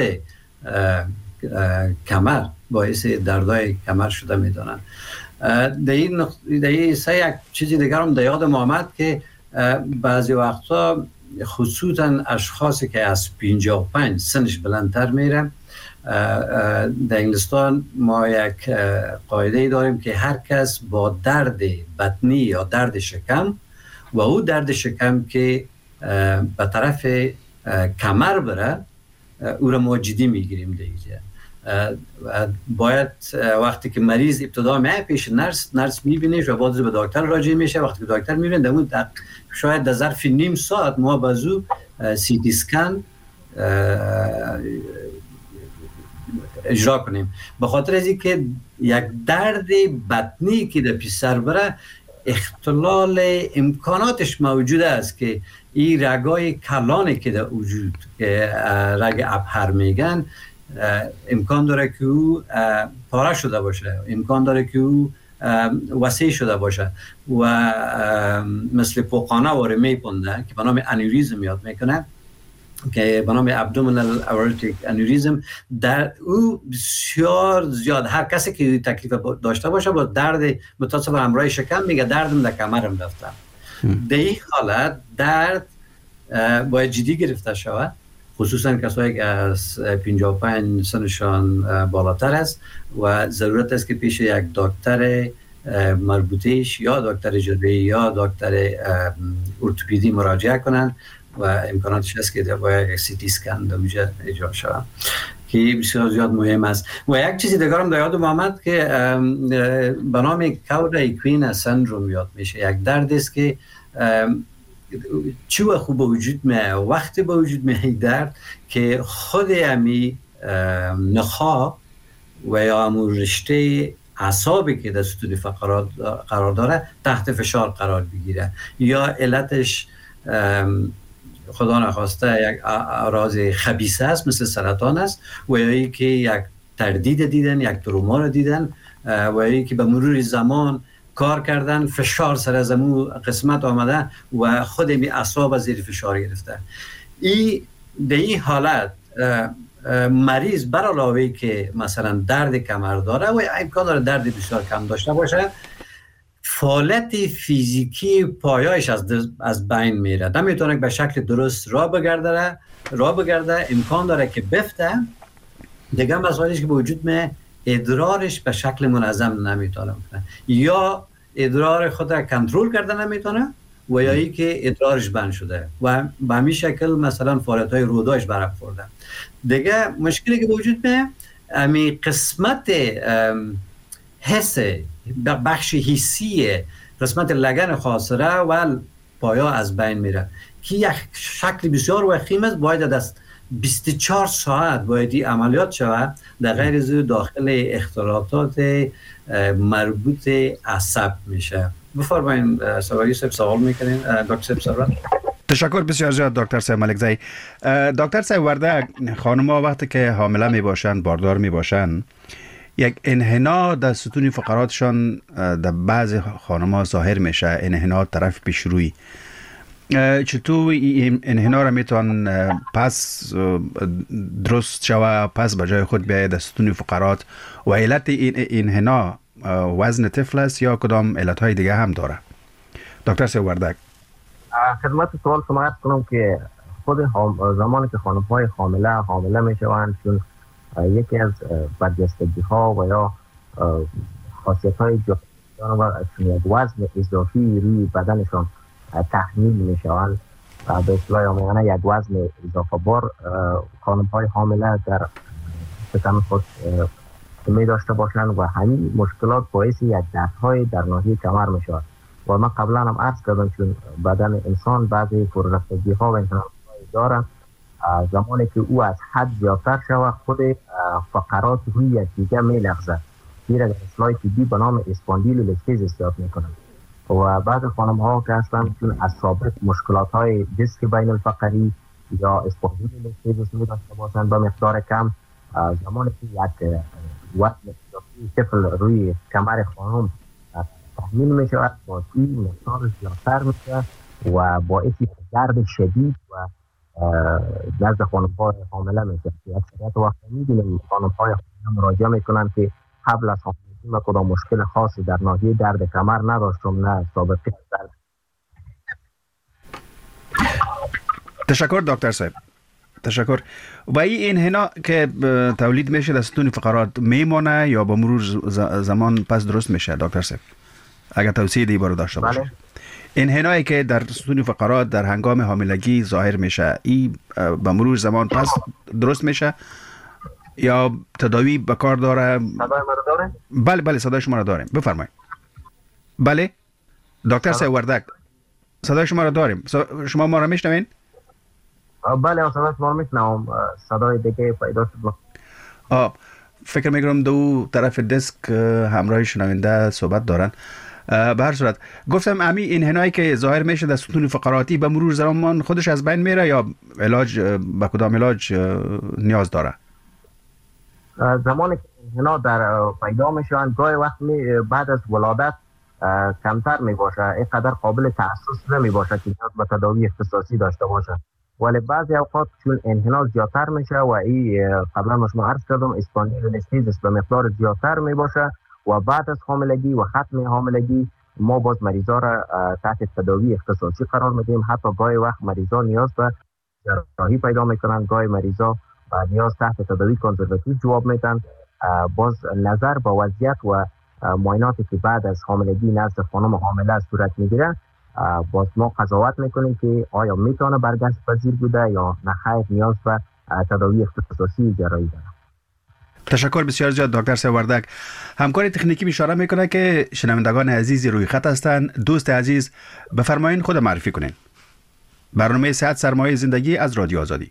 کمر باعث دردای کمر شده میدونن. در این در این سه یک چیزی دیگر هم در یاد ما آمد که بعضی وقتا خصوصا اشخاصی که از پنجاه و پنج سنش بلندتر میره، در انگلستان ما یک قاعده داریم که هر کس با درد بطنی یا درد شکم و او درد شکم که به طرف کمر بره او را ما جدی میگیریم دیگه. باید وقتی که مریض ابتدا میاد پیش نرس نرس میبینیش و بعد به دکتر راجع میشه. وقتی که دکتر میبینه اون شاید در ظرف نیم ساعت ما بازو سی تی اسکن اجرا کنیم. به خاطر از اینکه یک درد بطنی که در پیش سر بره اختلال امکاناتش موجود است که این رگای کلانی که در وجود که رگ ابهر میگن امکان داره که او پاره شده باشه، امکان داره که او وسیع شده باشه و مثل پوقانه واره میپنده که به نام انوریزم یاد میکنه که به نام ابدومینال اورتیک انوریزم. در او بسیار زیاد هر کسی که تکلیف داشته باشه با درد متصل به همراه شکم میگه دردم در کمرم رفتم. در این حالت درد باید جدی گرفته شود، خصوصا کسایی که از پنجاه و پنج سنشان بالاتر است و ضرورت است که پیش یک دکتر مربوطهش یا دکتر جراحی یا دکتر ارتوپدی مراجعه کنند و امکاناتش هست که باید یک سی تی اسکن در اونجا اجرا شود که بسیار زیاد مهم است. و یک چیزی دیگر هم در یادم آمد که به نام کورا ایکوین سندروم یاد میشه. یک درد است که چوه خوب وجود میه وقتی با وجود میه درد که خود امی نخا و یا امو رشته اعصابی که در ستون فقرات قرار داره تحت فشار قرار بگیره یا علتش خدا نخواسته یک اعراض خبیثه است مثل سرطان است و یا ای که یک تردید دیدن، یک تروما رو دیدن و یا ای که به مرور زمان کار کردن فشار سر از امو قسمت آمده و خود می اعصاب زیر فشار گرفته. ای در این حالت مریض بر علاوه که مثلا درد کمر داره و امکان داره درد بسیار کم داشته باشه، فعالیت فیزیکی پایایش از از بین میره، نمیتونه به شکل درست راه بگرده راه بگرده امکان داره که بفته دیگه. مسائلش که به وجود می ادرارش به شکل منظم نمیتونه یا ادرار خود را کنترل کرده نمیتونه و یا ای که ادرارش بند شده و به همین شکل مثلا فعالیت های روداش برپ خورده. دیگه مشکلی که به وجود میه امی قسمت حس بخش حسی قسمت لگن خاصره و پایا از بین میره که یک شکل بسیار وخیم است. باید دست بیست و چهار ساعت باید این عملیات شود در غیر از داخل اختلالات مربوط عصب میشه. بفرمایید سوالی سب سوال میکنین دکتر سب. تشکر بسیار زیاد دکتر صاحب ملکزی. دکتر صاحب ورده خانم ها وقتی که حامله می باشند باردار می باشند یک انحنا در ستون فقراتشان در بعض خانم ها ظاهر میشه، انحنا طرف پیشروی. چطور این انحنا را میتون پس درست شوه پس به جای خود بیاید در ستون فقرات و علت این انحنا وزن طفل است یا کدام علت های دیگه هم داره؟ دکتر صاحب وردک. خدمت سوال شما عرض کنم که خود زمانی که خانم های حامله حامله می شوند چون یکی از برجستگی ها و یا خاصیت های جانور چون یک وزن اضافی روی بدنشان تحمیل می شوند و به اصطلاح آمیانه یک وزن اضافه بار خانم های حامله در شکم خود می داشته باشند و همین مشکلات باعث یک دردهای در ناحیه کمر می شود. و من قبلا هم عرض کردم چون بدن انسان بعضی فرورفتگی ها و انسان دارن زمانی که او از حد زیادتر شود خود فقرات روی یکدیگر می لغزد. زیرا در اصطلاح طبی به نام اسپاندیلولیسیس استفاده می کنند و بعض خانم ها که هستن چون از سابق مشکلات های دیسک بین الفقری یا اسپاندیلولیسیس می داشته باشند با مقدار کم زمانی که یک وزن اضافی طفل روی کمر خانم تحمیل می شود با این مقدار زیادتر می شود و باعث درد شدید و نزد خانم های حامله می شود. اکثریت وقت می بینیم خانم های حامله مراجعه می کنند که قبل از حاملگی من کدام مشکل خاصی در ناحیه درد کمر نداشتم نه سابقه درد. تشکر دکتر صاحب. تشکر. و این انحنا که تولید میشه در ستون فقرات میمونه یا با مرور زمان پس درست میشه دکتر صاحب؟ اگر توصیه دی بارو داشته باشه. بله. انحنایی که در ستون فقرات در هنگام حاملگی ظاهر میشه ای با مرور زمان پس درست میشه یا تداوی به کار داره؟ صدای ما رو داره؟ بله بله صدای شما رو داریم. بفرمایید. بله دکتر صاحب وردک صدای شما رو داریم. شما ما رو میشنوین؟ بله صدای شما رو میشنوم. صدای دیگه پیدا شد. آه فکر میکنم دو طرف دسک همراه شنونده صحبت دارن. به هر صورت گفتم امی انحنایی که ظاهر میشه در ستون فقراتی به مرور زمان خودش از بین میره یا علاج به کدام علاج نیاز داره؟ زمانی که انحنا در پیدا میشن گاهی وقت می بعد از ولادت کمتر می باشه، اینقدر قابل تأسس نمی باشه که نیاز به تداوی اختصاصی داشته باشه، ولی بعضی اوقات چون انحنا زیادتر میشه و این قبلا ما شما عرض کردم اسپاندیلولیستیزیس به مقدار زیادتر می باشه و بعد از حاملگی و ختم حاملگی ما باز مریضا را تحت تداوی اختصاصی قرار میدیم. حتی گاهی وقت مریضا نیاز به جراحی پیدا میکنن، گاهی مریضا نیاز تحت تداوی کنزرواتیو جواب میدن. باز نظر به وضعیت و معایناتی که بعد از حاملگی نزد خانم حامله صورت میگیره باز ما قضاوت میکنیم که آیا میتونه برگشت پذیر بوده یا نخیر نیاز به تداوی اختصاصی جراحی داره. تشکر بسیار زیاد دکتر صاحب وردک. همکار تکنیکی اشاره میکنه که شنوندگان عزیز روی خط هستند. دوست عزیز بفرمایید خود معرفی کنین. برنامه صحت سرمایه زندگی از رادیو آزادی.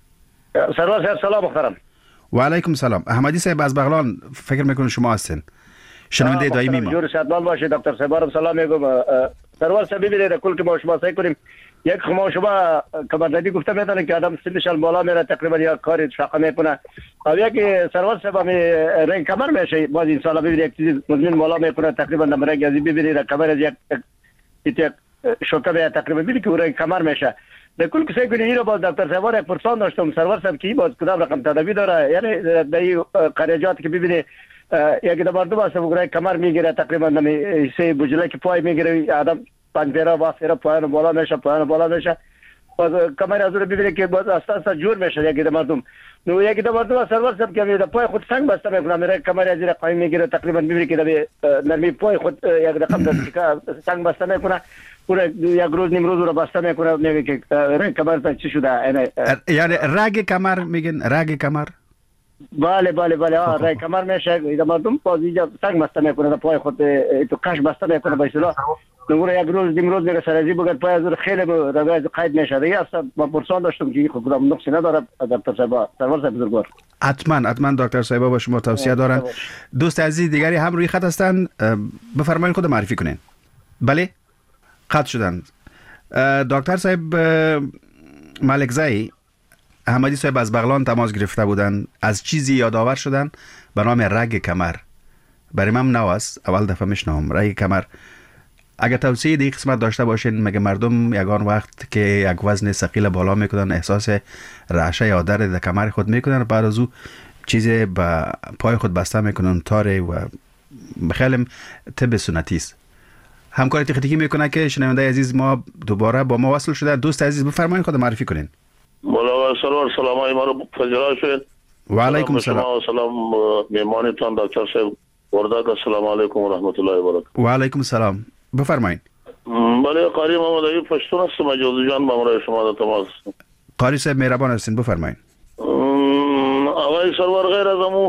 سرور صاحب سلام محترم. و علیکم سلام. احمدی صاحب از بغلان فکر میکنم شما هستین. شنونده دائمی ما. جور صحتمند باشید دکتر صاحب. سلام میگم. سرور صاحب ببینید کل که ما شما سعی کنیم یک خما شما کمردی گفته میتونه که آدم سنش بالا میره تقریبا یک کاری شاقه میکنه او یک سرور صاحب می رنگ کمر میشه باز این سالا ببینید یک چیز مزمن بالا میکنه تقریبا در رنگ ازی ببینید کمر از یک یک شوکه به تقریبا ببینید که رنگ کمر میشه. در کل که سعی کنید این رو باز دکتر صاحب یک پرسان داشتم سرور صاحب کی باز کدام رقم تداوی داره، یعنی در این خارجات که ببینید یک دو بار دو واسه وگرای کمر میگیره تقریبا نمی سه بجله که پای میگیره آدم پنجره با سر پایان بالا میشه پایان بالا میشه باز کمر از رو ببینه که باز اساسا جور میشه یک دو مردم نو یک دو بار دو سرور سب که میره پای خود سنگ بسته میکنه میره کمر از رو قایم میگیره تقریبا ببینه که نرمی پای خود یک رقم دست سنگ بسته میکنه پورا یک روز نیم روز رو بسته میکنه میگه که رنگ کمر چی شده یعنی رگ کمر میگن رگ کمر. بله بله بله آه رای کمر میشه اینا مردم باز اینجا سنگ بسته میکنه پای خود تو کش بسته میکنه به اصطلاح نمونه یک روز دیم روز میره سرازی بگرد پای از خیلی روایت قید میشه دیگه اصلا با پرسان داشتم که خود کدام نقصی نداره دکتر صاحب سرور صاحب بزرگوار. حتما حتما دکتر صاحب با شما توصیه دارن. دوست عزیز دیگری هم روی خط هستن، بفرمایید خود معرفی کنین. بله قطع شدن. دکتر صاحب ملکزئی احمدی صاحب از بغلان تماس گرفته بودن، از چیزی یادآور شدن به نام رگ کمر. برای من نو است، اول دفعه میشنوم رگ کمر. اگه توصیه دی قسمت داشته باشین، مگه مردم یگان وقت که یک وزن ثقیل بالا میکنن احساس رعشه یا درد در کمر خود میکنن، بعد از او چیزی به پای خود بسته میکنن تاره و بخیلم طب سنتی است. همکاری تکنیکی میکنه که شنونده عزیز ما دوباره با ما وصل شده. دوست عزیز بفرمایید خود معرفی کنین. مولا سرور سلام های ما رو پذیرا شد. و علیکم سلام. سلام میمانتان دکتر صاحب وردک. السلام علیکم و رحمت الله و برکاته. و علیکم سلام. بفرمایید. بله قاری محمد علی پشتون هستم از جوزجان با برای شما در تماس. قاری صاحب مهربان هستین بفرمایید. آقای سرور غیر از امو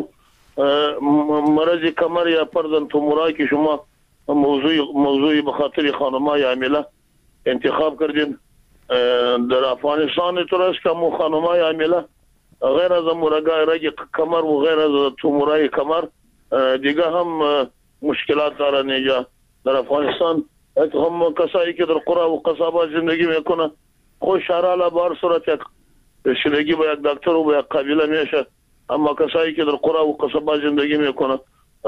مرض کمر یا پردن تومورایی که شما موضوع موضوعی به خاطر خانم‌های حامله انتخاب کردین در افغانستان تو است که مو خانم‌های حامله غیر از مرگای رگ کمر و غیر از تومورای کمر دیگه هم مشکلات دارن اینجا در افغانستان. هم کسایی که در قرى و قصابات زندگی میکنه خوش حالا بار صورت یک رسیدگی به یک دکتر و به یک قبیله میشه، اما کسایی که در قرى و قصابات زندگی میکنه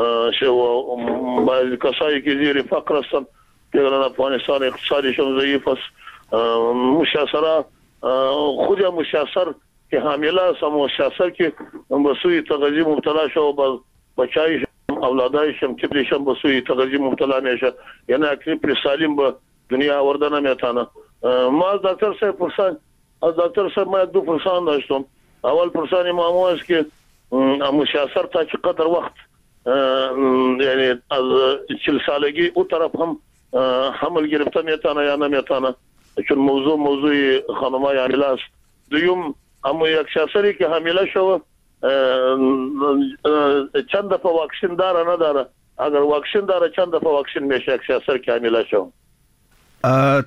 بعضی کسایی که زیر فقر هستن که در افغانستان اقتصادشون ضعیف است، مشاصره خود مشاصر که حامله است، مشاصر که به سوی تغذیه مبتلا شد و بچه‌ایش اولادایش هم طفلش هم به سوی تغذیه مبتلا میشه، یعنی اکلیپ سالم به دنیا آورده نمیتونه. ما از دکتر صاحب پرسان از دکتر صاحب ما یک دو پرسان داشتم. اول پرسان ما است که مشاصر تا چقدر وقت یعنی از چهل سالگی او طرف هم حمل گرفته میتونه یا نمیتونه، چون موضوع موضوع خانم‌های حامله است. دوم اما یک شخصی که حامله شو چند دفعه واکسین داره نداره؟ اگر واکسین داره چند دفعه واکسین میشه یک شخصی که حامله شو؟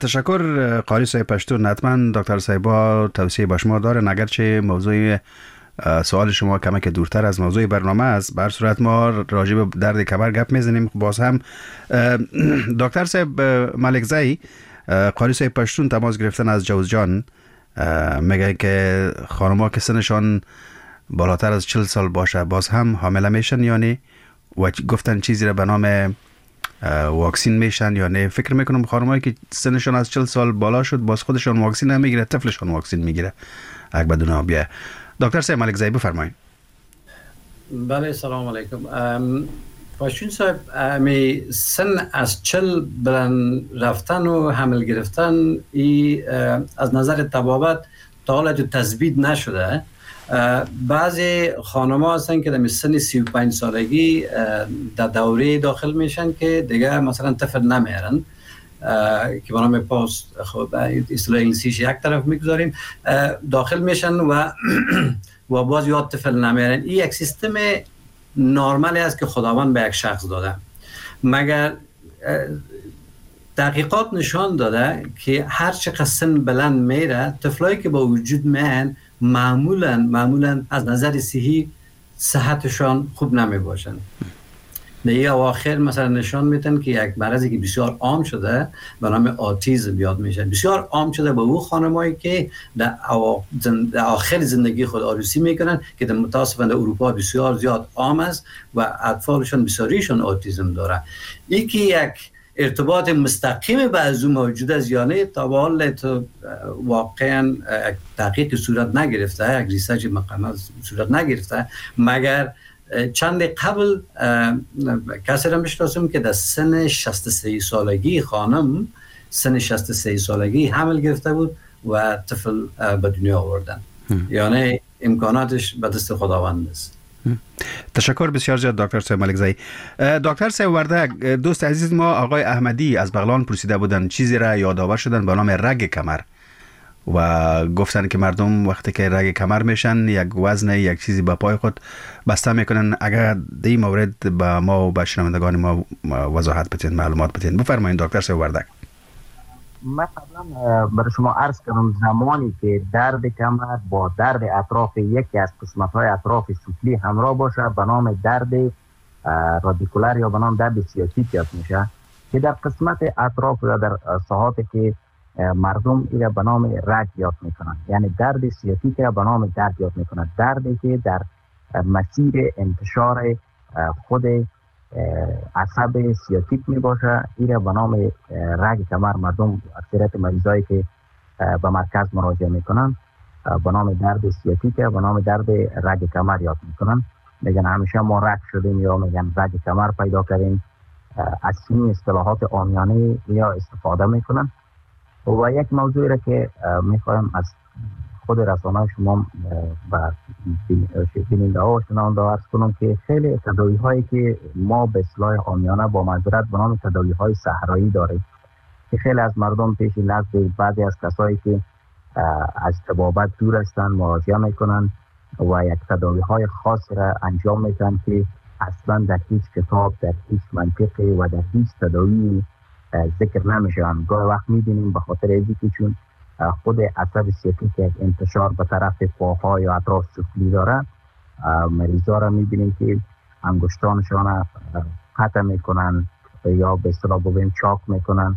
تشکر قاری صاحب پشتون. حتما دکتر صاحبا توصیه با شما دارن، اگرچه موضوع سوال شما کمک دورتر از موضوع برنامه است. به هر صورت ما راجع به درد کمر گپ میزنیم. باز هم دکتر صاحب ملکزی قاری صاحب پشتون تماس گرفتن از جوزجان، میگه که خانم‌ها که سنشان بالاتر از چهل سال باشه باز هم حامله میشن یا نه، و گفتن چیزی را به نام واکسین میشن یا نه. فکر میکنم خانمایی که سنشان از چهل سال بالا شد باز خودشان واکسین نمیگیره، طفلشان واکسین میگیره اگه بدون بیه. دکتر صاحب ملکزی بفرمایید. بله سلام علیکم. پاشون صاحب، امی سن از چل بلند رفتن و حمل گرفتن ای از نظر طبابت تا حالا تو تثبیت نشده. بعضی خانم ها هستن که در سن سی و پنج سالگی در دوره داخل میشن که دیگه مثلا طفل نمیارن که به نام پاست، خب اصطلاح انگلیسیش یک طرف میگذاریم، داخل میشن و و باز یاد طفل نمیارن. این یک سیستم نرمالی است که خداوند به یک شخص داده، مگر تحقیقات نشان داده که هر چقدر سن بلند میره طفلایی که با وجود میان معمولا معمولا از نظر صحی صحتشان خوب نمی باشن. در اواخر مثلا نشان میدن که یک مرضی که بسیار عام شده به نام آتیزم یاد میشه، بسیار عام شده به او خانمایی که در, او... در آخر زندگی خود عروسی میکنن که در متاسفانه در اروپا بسیار زیاد عام است و اطفالشان بسیاریشان آتیزم داره. این که یک ارتباط مستقیم به از اون موجود است یا نه تا به حال تو واقعا تحقیق صورت نگرفته، یک ریسرچ مقام صورت نگرفته، مگر چند قبل کسی را میشناسم که در سن شصت و سه سالگی خانم سن شصت و سه سالگی حمل گرفته بود و طفل به دنیا آوردن. یعنی امکاناتش به دست خداوند است. تشکر بسیار زیاد دکتر صاحب ملکزی. دکتر صاحب وردک، دوست عزیز ما آقای احمدی از بغلان پرسیده بودن، چیزی را یادآور شدن به نام رگ کمر و گفتن که مردم وقتی که رگ کمر میشن یک وزن یک چیزی به پای خود بسته میکنن. اگر در این مورد به ما و به شنوندگان ما وضاحت بتین، معلومات بتین. بفرمایید دکتر صاحب وردک. من قبلا برای شما عرض کردم زمانی که درد کمر با درد اطراف یکی از قسمت‌های اطراف سفلی همراه باشه به نام درد رادیکولار یا به نام درد سیاتیک یاد میشه، که در قسمت اطراف یا در ساحاتی که مردم ایره به نام رگ یاد میکنن، یعنی درد سیاتیک را به نام درد یاد میکنن، دردی که در مسیر انتشار خود عصب سیاتیک می باشه. ایره به نام رگ کمر مردم اکثریت مریضایی که به مرکز مراجعه میکنن به نام درد سیاتیک به نام درد رگ کمر یاد میکنن. میگن همیشه ما رگ شدیم یا میگن رگ کمر پیدا کردیم. از این اصطلاحات عامیانه یا استفاده میکنن. و یک موضوعی را که میخوایم از خود رسانه شما و بیننده ها و شنونده ها عرض کنم که خیلی تداوی هایی که ما به اصطلاح عامیانه با معذرت به نام تداوی های صحرایی داریم که خیلی از مردم پیش نزد بعضی از کسایی که از طبابت دور هستند مراجعه میکنن و یک تداوی های خاص را انجام میدن که اصلا در هیچ کتاب، در هیچ منطقه و در هیچ تداوی ذکر نمیشن. گاهی وقت میبینیم به خاطر اینکه چون خود عصب سیاتیک یک انتشار به طرف پاها یا اطراف سفلی داره، مریضا را میبینیم که انگشتانشان قطع میکنن یا به اصطلاح بگویم چاک میکنن،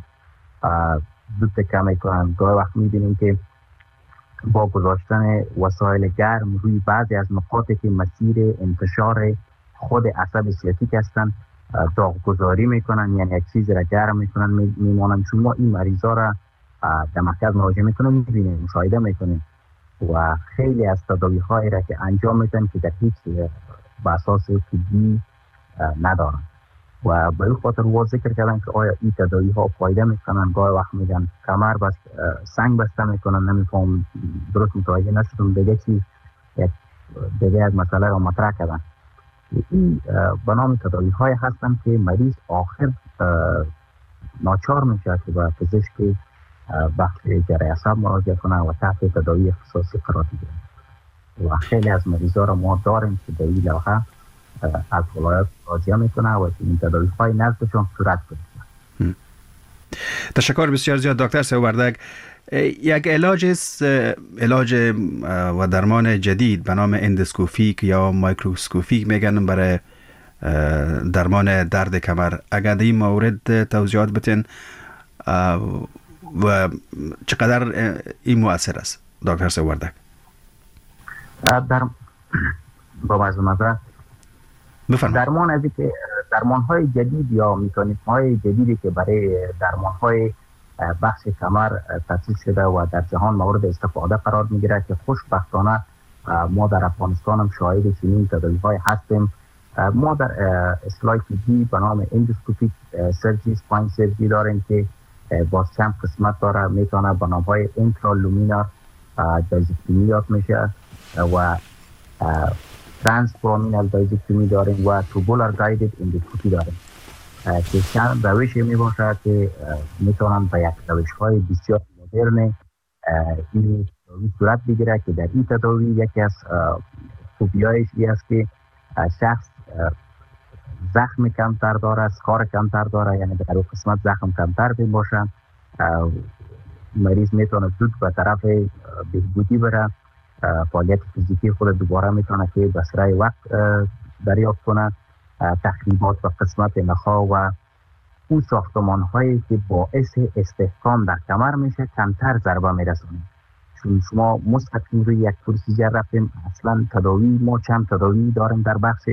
دو تکه میکنن. گاهی وقت میبینیم که با گذاشتن وسایل گرم روی بعضی از نقاطی که مسیر انتشار خود عصب سیاتیک هستن داغگذاری میکنن، یعنی یک چیزی را گرم میکنن میمانن. چون ما این مریضا را در مرکز مراجعه میکنن میبینیم، مشاهده میکنیم و خیلی از تداوی هایی را که انجام میدن که در هیچ به اساس طبی ندارن و به این خاطر وا ذکر کردن که آیا این تداوی ها فایده میکنن. گاهی وقت میگن کمر بس سنگ بسته میکنن، نمیفهم درست متوجه نشدم دیگه چی یک دیگه از مسئله را مطرح کردن. این به نام تداوی های هستن که مریض آخر ناچار میشه که به پزشک بخش جراحی عصب مراجعه کنه و تحت تداوی اختصاصی قرار بگیره و خیلی از مریضا را ما داریم که در این لوحه از ولایت مراجعه میکنه و این تداوی های نزدشان صورت بگیره. تشکر بسیار زیاد دکتر سوردک. یک علاج است، علاج و درمان جدید به نام اندوسکوپیک یا مایکروسکوپیک میگن برای درمان درد کمر. اگر در این مورد توضیحات بتین و چقدر این مؤثر است دکتر سوردک؟ در با معذرت بفرمایید. درمان از که درمان های جدید یا مکانیزم های جدیدی که برای درمان های بخش کمر تأسیس شده و در جهان مورد استفاده قرار میگیره که خوشبختانه ما در افغانستان هم شاهد چنین تداوی های هستیم. ما در اصطلاح طبی به نام اندوسکوپیک سرجری اسپاین سرجری داریم که باز چند قسمت داره، میتونه به نام های انترالومینار دایزکتومی یاد میشه و ترانسفورامینال دایزکتومی داریم و توبولار گایدد اندوسکوپی داریم که چند روشی می باشه که میتونن به یک روش های بسیار مدرن این صورت بگیره که در این تداوی یکی از خوبیایش این است که شخص زخم کمتر داره، سکار کمتر داره، یعنی در اون قسمت زخم کمتر بی باشه. مریض میتونه زود به طرف بهبودی بره، فعالیت فیزیکی خود دوباره میتونه که به سرعت وقت دریافت کنه. تخریبات و قسمت نخا و اون ساختمان هایی که باعث استحکام در کمر میشه کمتر ضربه میرسونه. چون شما مستقیم روی یک پروسیجر رفتیم، اصلا تداوی ما چند تداوی داریم در بخش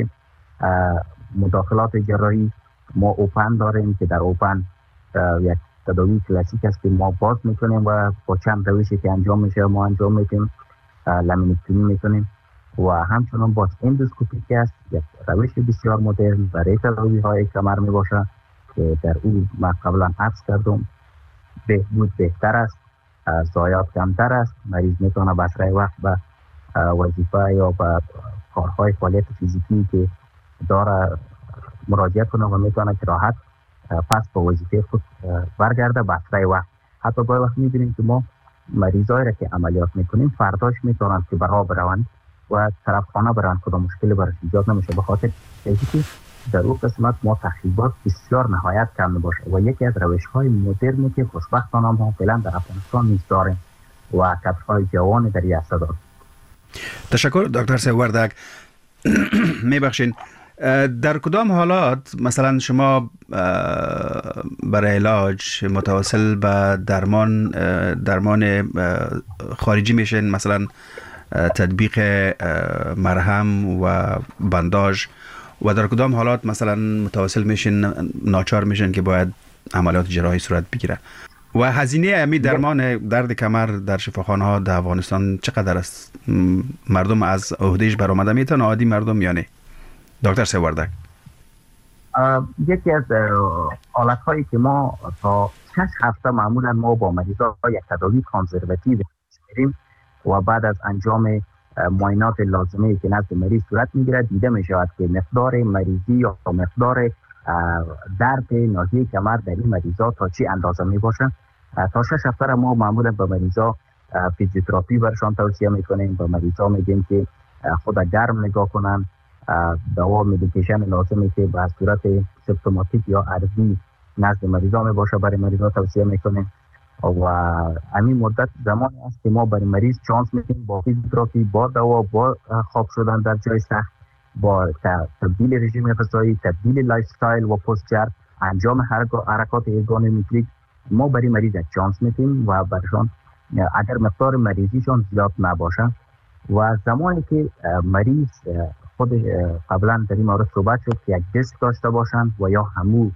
مداخلات جراحی. ما اوپن داریم که در اوپن یک تداوی کلاسیک است که ما باز میکنیم و با چند روشی که انجام میشه ما انجام میتیم، لامینکتومی میکنیم و همچنان باز اندوسکوپیک است، یک روش بسیار مدرن برای تداوی های کمر می باشه که در او من قبلا عرض کردم بهبود بهتر است، ضایعات کمتر است. مریض میتونه به اسرع وقت به وظیفه یا به کارهای فعالیت فیزیکی که داره مراجعه کنه و میتونه که راحت پس به وظیفه خود برگرده به اسرع وقت. حتی گاهی وقت میبینیم که ما مریضایی را که عملیات میکنیم فرداش میتونن که برها بروند و طرف خانه برن، کدام مشکلی برش ایجاد نمیشه، به خاطر اینکه در اون قسمت ما تخریبات بسیار نهایت کم باشه و یکی از روش های مدرنی که خوشبختانه ما فعلا در افغانستان نیست داریم و کادرهای جوان در این عرصه داریم. تشکر دکتر سوردک. میبخشین، در کدام حالات مثلا شما برای علاج متواصل به درمان درمان خارجی میشین، مثلا تطبیق مرهم و بنداژ، و در کدام حالات مثلا متواصل میشین ناچار میشین که باید عملیات جراحی صورت بگیره؟ و هزینه امی درمان درد کمر در شفاخانه ها در افغانستان چقدر است؟ مردم از عهدهش برآمده میتونه، عادی مردم یا نه؟ دکتر سوردک. یکی از حالت هایی که ما تا شش هفته معمولا ما با مریضا یک تداوی کانزرواتیو میریم و بعد از انجام معاینات لازمه که نزد مریض صورت میگیره دیده میشود که مقدار مریضی یا مقدار درد ناحیه کمر در این مریضا تا چی اندازه می باشه. تا شش هفته را ما معمولا به مریضا فیزیوتراپی برشان توصیه میکنیم، به مریضا میگیم که خود گرم نگاه کنن، دوا مدیکیشن لازمی که به صورت سیمپتوماتیک یا عرضی نزد مریضا می باشه برای مریضا توصیه میکنیم و همین مدت زمانی است که ما برای مریض چانس میدیم با فیزیوتراپی، با دوا، با خواب شدن در جای سخت، با تبدیل رژیم غذایی، تبدیل لایف استایل و پوسچر، انجام حرکات ارگونومتریک ما برای مریض یک چانس میدیم و برشان اگر مقدار مریضیشون زیاد نباشه و زمانی که مریض خود قبلا در این مورد صحبت شد که یک دیسک داشته باشند و یا همو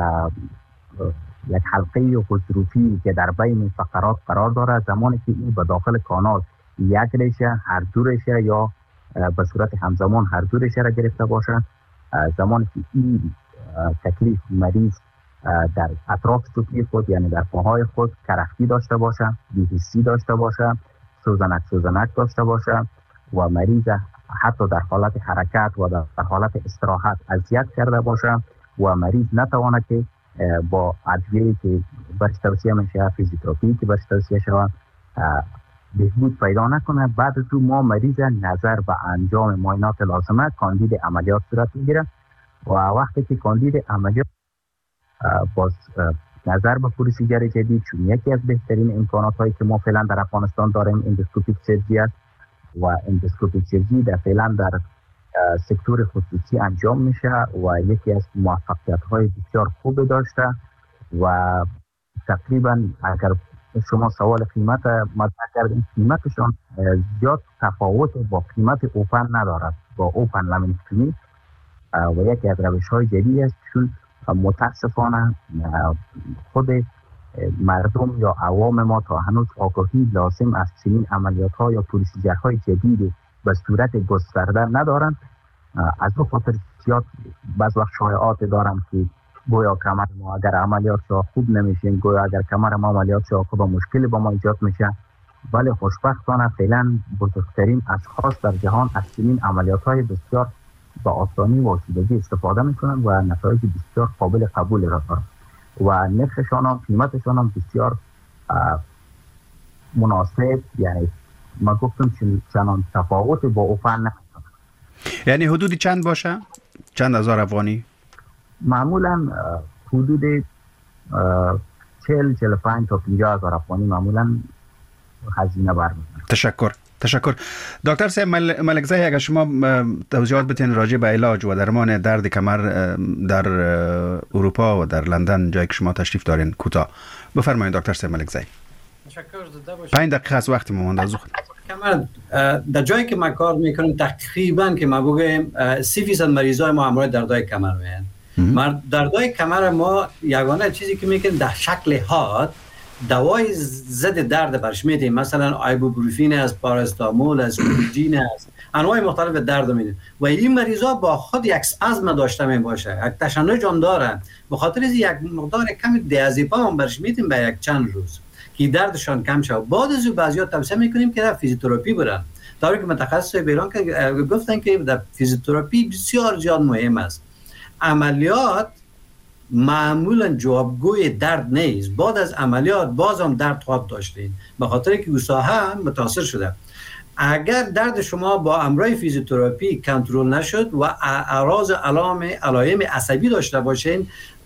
یک حلقه غضروفی که در بین فقرات قرار داره، زمانی که این به داخل کانال یک ریشه، هر دو ریشه یا به صورت همزمان هر دو ریشه را گرفته باشند، زمانی که این تکلیف مریض در اطراف سطحی خود یعنی در پاهای خود کرختی داشته باشند، بی‌حسی داشته باشند، سوزنک سوزنک داشته باشند و مریض حتی در حالت حرکت و در حالت استراحت اذیت کرده باشند و مریض نتواند که با ادویه‌ای که برش توصیه میشه، فیزیوتراپی که برش توصیه شود، بهبود پیدا نکنه. بعد از اون ما مریض نظر به انجام معاینات لازمه کاندید عملیات صورت میگیره و وقتی که کاندید عملیات باز نظر به پروسیجر جدید، چون یکی از بهترین امکانات هایی که ما فعلا در افغانستان داریم اندوسکوپیک سرجری است و اندوسکوپیک سرجری در فعلا در سکتور خصوصی انجام میشه و یکی از موفقیت های بسیار خوب داشته و تقریبا اگر شما سوال قیمت مطرح کردین، قیمتشان زیاد تفاوت با قیمت اوپن ندارد، با اوپن لامینکتومی و یکی از روش های جدید است، چون متاسفانه خود مردم یا عوام ما تا هنوز آگاهی لازم از چنین عملیات ها یا پروسیجر های جدید به صورت گسترده ندارند. از اون خاطر زیاد بعض وقت شایعات دارم که گویا کمر ما اگر عملیات شا خوب نمیشه، گویا اگر کمر ما عملیات شا خوب مشکل با ما ایجاد میشه، ولی خوشبختانه فعلا بزرگترین اشخاص در جهان از چنین عملیات های بسیار با آسانی و آسودگی استفاده میکنن و نتایج بسیار قابل قبول را دارن و نرخشان هم قیمتشان هم بسیار مناسب، یعنی ما گفتم چنان تفاوت با اوپن نمیکنن. یعنی حدودی چند باشه؟ چند هزار افغانی؟ معمولا حدود چهل چهل و پنج تا پنجاه هزار افغانی معمولا هزینه برمی‌دارن. تشکر تشکر دکتر صاحب ملکزی، اگر شما توضیحات بتین راجع به علاج و درمان درد کمر در اروپا و در لندن جایی که شما تشریف دارین کوتاه بفرمایید. دکتر صاحب ملکزی. تشکر داده باشید. پنج دقیقه از وقت ما مونده. کمر در جایی که ما کار میکنیم تقریبا که ما بگیم سی درصد مریضای ما همراه دردای کمر میان. ما دردای کمر ما یگانه چیزی که میکنیم در شکل حاد دوای ضد درد برش میدیم، مثلا آیبوپروفین است، پاراستامول است، کوژین است، انواع مختلف درد میدیم و این مریضا با خود یک اسپازم داشته می باشه، یک تشنج هم دارن، به خاطر از یک مقدار کمی دیازپام هم برش میدیم به یک چند روز که دردشان کم شه. بعد از بعضیا توصیه میکنیم که در فیزیوتراپی برن. طوری که متخصص بیرون گفتن که در فیزیوتراپی بسیار زیاد مهم است. عملیات معمولا جوابگوی درد نیست، بعد از عملیات باز هم درد خواهد داشتین به خاطر که او ساحه متاثر شده. اگر درد شما با امرای فیزیوتراپی کنترل نشد و اعراض علائم علائم عصبی داشته باشین،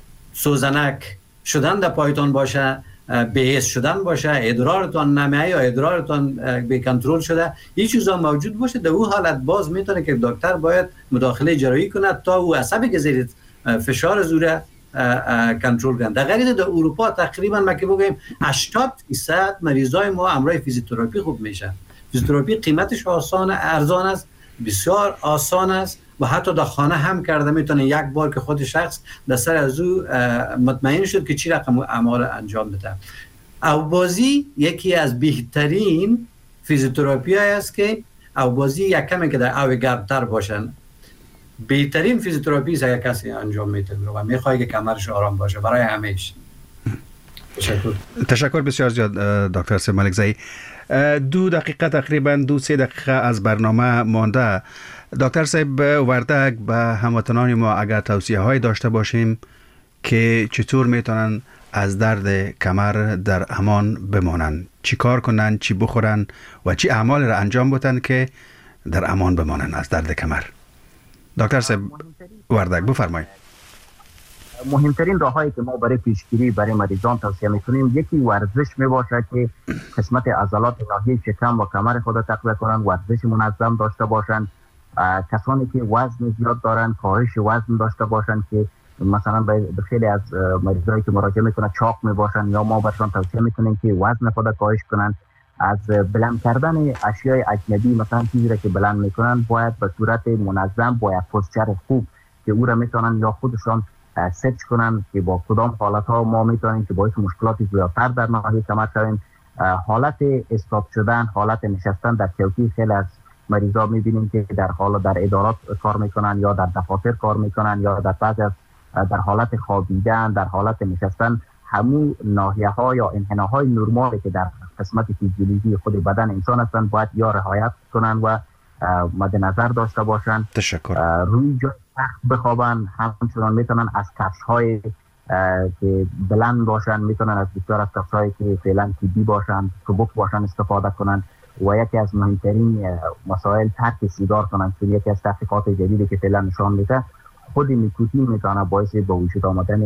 سوزنک شدن در پایتان باشه، بی‌حس شدن باشه، ادرارتان نمیه یا ادرارتان به کنترل شده، این چیزا موجود باشه، در اون حالت باز میتونه که دکتر باید مداخله جراحی کنه تا او عصبی که زیر فشار زوره کنترل کنند. در غیر در اروپا تقریبا ما که بگیم هشتاد درصد مریضای ما امرای فیزیوتراپی خوب میشن. فیزیوتراپی قیمتش آسان ارزان است، بسیار آسان است و حتی در خانه هم کرده میتونه یک بار که خود شخص در سر از او مطمئن شد که چی رقم اعمال انجام بده. اوبازی یکی از بهترین فیزیوتراپی است که اوبازی یک کمی که در او گرمتر باشن بهترین فیزیوتراپی است اگر کسی انجام میده و میخواد که کمرش آرام باشه برای همیشه. تشکر. تشکر بسیار زیاد دکتر صاحب ملکزی. دو دقیقه تقریبا دو سه دقیقه از برنامه مانده. دکتر صاحب وردک به هموطنان ما اگر توصیه های داشته باشیم که چطور میتونن از درد کمر در امان بمانن، چی کار کنن، چی بخورن و چی اعمال را انجام بدن که در امان بمانن از درد کمر. دکتر صاحب وردک بفرمایید. مهمترین راههایی که ما برای پیشگیری برای مریضان توصیه میکنیم، یکی ورزش میباشه که قسمت عضلات ناحیه شکم و کمر خود تقویت کنن، ورزش منظم داشته باشن. کسانی که وزن زیاد دارن کاهش وزن داشته باشن که مثلا به خیلی از مریضایی که مراجعه میکنن چاق میباشن یا ما برشان توصیه میکنیم که وزن خود کاهش کنن. از بلند کردن اشیاء اجنبی مثلا چیزی را که بلند میکنن باید به صورت منظم با یک پوزیشن خوب که او را میتونن یا خودشان سرچ کنن که با کدام حالت ها ما میتونیم که باعث مشکلات زیادتر در ناحیه کمر شویم. حالت استاپ شدن، حالت نشستن در چوکی، خیلی از مریضا میبینیم که در حال در ادارات کار میکنن یا در دفاتر کار میکنن یا در بعضی از در حالت خوابیدن، در حالت نشستن، همون ناحیه ها یا انحناهای نرمالی که در قسمت فیزیولوژی خود بدن انسان هستند باید یا رعایت کنن و مد نظر داشته باشن. تشکر. روی جای سخت بخوابن، همچنان میتونن از کفش های که بلند باشن، میتونن از بسیار از کفش هایی که فعلا تیبی باشن، سبک باشن استفاده کنن و یکی از مهمترین مسائل ترک سیگار کنن که یکی از تحقیقات جدیدی که فعلا نشان میده خود نیکوتین میتونه باعث به وجود آمدن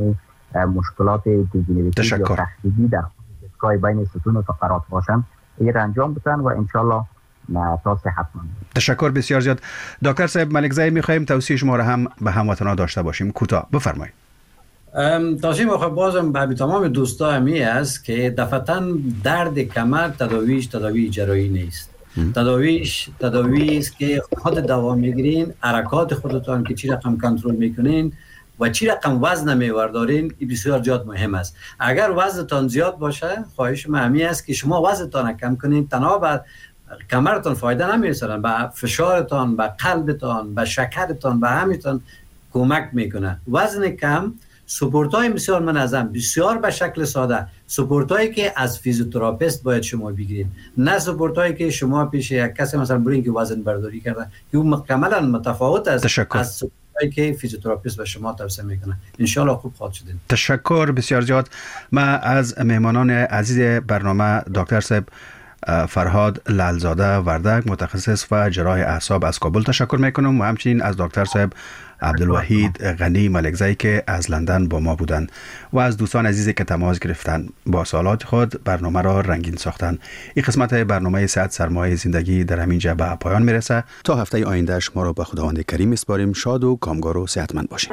مشکلات دیجنریتیو یا تشکر. تخریبی در دستگاه بین ستون و فقرات باشند این انجام بتن و انشالله تا صحت مند. تشکر بسیار زیاد. دکتر صاحب ملکزی میخوایم توصیه شما را هم به هموطنان داشته باشیم. کوتاه بفرمایید. توصیه بخواه بازم به تمام دوستا همی است که دفعتاً درد کمر تداویش تداوی جراحی نیست. تداویش تداوی است که خود دوا میگیرین، حرکات خودتان که چی رقم کنترل میکنین و چی رقم وزن میوردارین، این بسیار زیاد مهم است. اگر وزنتان زیاد باشه خواهش من همی است که شما وزنتان کم کنین، تنها به کمرتان فایده نمیرسه، به فشارتان، به قلبتان، به شکرتان، به همیتان کمک میکنه. وزن کم، سپورتای بسیار منظم، بسیار به شکل ساده، سپورتایی که از فیزیوتراپیست باید شما بگیرید، نه سپورتایی که شما پیش یک کسی مثلا برین که وزن برداری کرده که اون کاملا متفاوت است تشکر. از سپورتایی که فیزیوتراپیست به شما توصیه میکنه. ان شاء الله خوب خواهد شدین. تشکر بسیار زیاد. من از مهمانان عزیز برنامه دکتر صاحب فرهاد لعلزاده وردک، متخصص و جراح اعصاب از کابل تشکر میکنم و همچنین از دکتر صاحب عبدالوحید غنی ملکزی که از لندن با ما بودند و از دوستان عزیزی که تماس گرفتند با سوالات خود برنامه را رنگین ساختند. این قسمت برنامه صحت سرمایه زندگی در همینجا به پایان میرسه. تا هفته آینده شما را به خداوند کریم میسپاریم. شاد و کامگار و صحتمند باشید.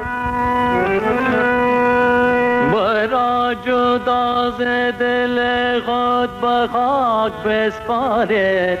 مرا جدا ز دل خود به خاک بسپارید،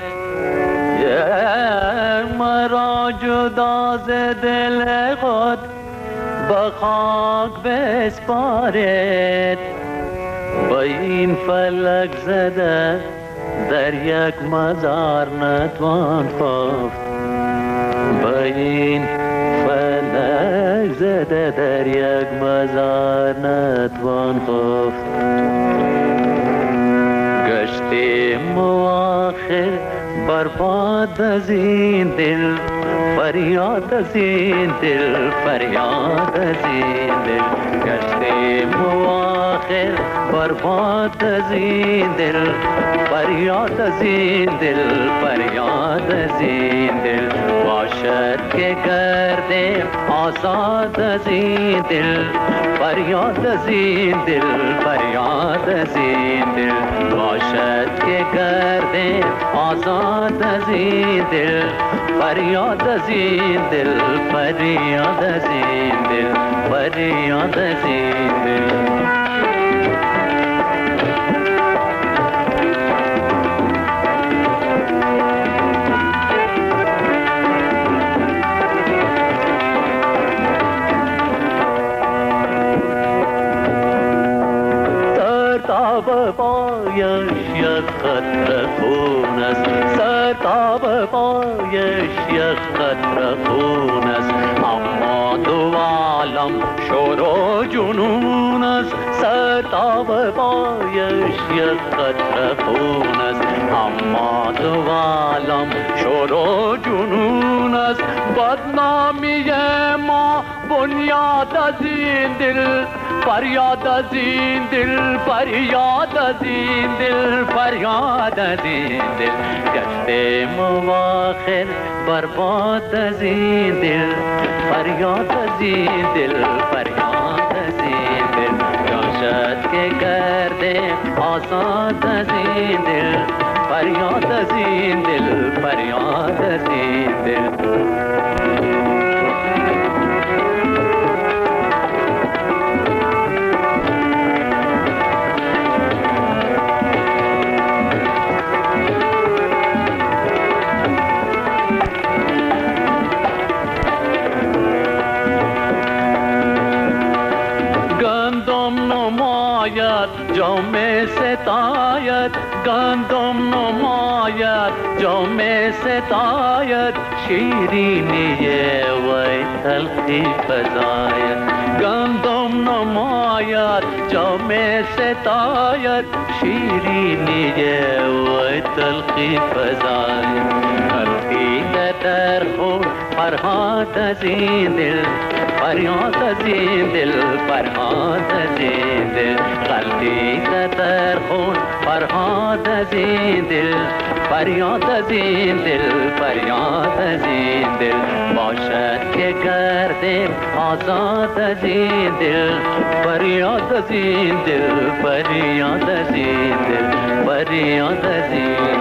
مرا جدا ز دل خود به خاک بسپارید، با این فلک زده در یک مزار نتوان خفت، با این فلک زده در یک مزار نتوان خفت. گشتیم آخر برباد از این دل، فریاد از این دل، فریاد از این دل. گشتیم آخر برباد از این دل، فریاد از این دل، فریاد از این دل. باشد که گردیم آزاد از این دل، فریاد از این دل، فریاد از این دل. باشد که گردیم آزاد از این دل، فریاد از این دل، فریاد از این دل، فریاد از این دل. پایش یک قطره خون است، سرتاب پایش یک قطره خون است، اما دو عالم شور و جنون است. سرتاب پایش یک قطره خون است، اما دو عالم شور و جنون است. بدنامی ما بنیاد از این دل، فریاد از این دل، فریاد از این دل، فریاد از این دل. گشتیم آخر برباد از این دل، فریاد از این دل، فریاد از این دل. باشد که گردیم آزاد از این دل، فریاد از این دل، فریاد از این دل. جام ستاید گندم نماید، جام ستاید شیرینی وی تلخی فزاید. گندم نماید جام ستاید شیرینی وی تلخی فزاید. تلخی در خون فرهاد از این دل فریاد از این دل فرهاد از این دل غلطیده در خون فرهاد از این دل فریاد از این دل فریاد از این دل باشد که گردیم آزاد از این دل فریاد از این دل فریاد از این دل فریاد از این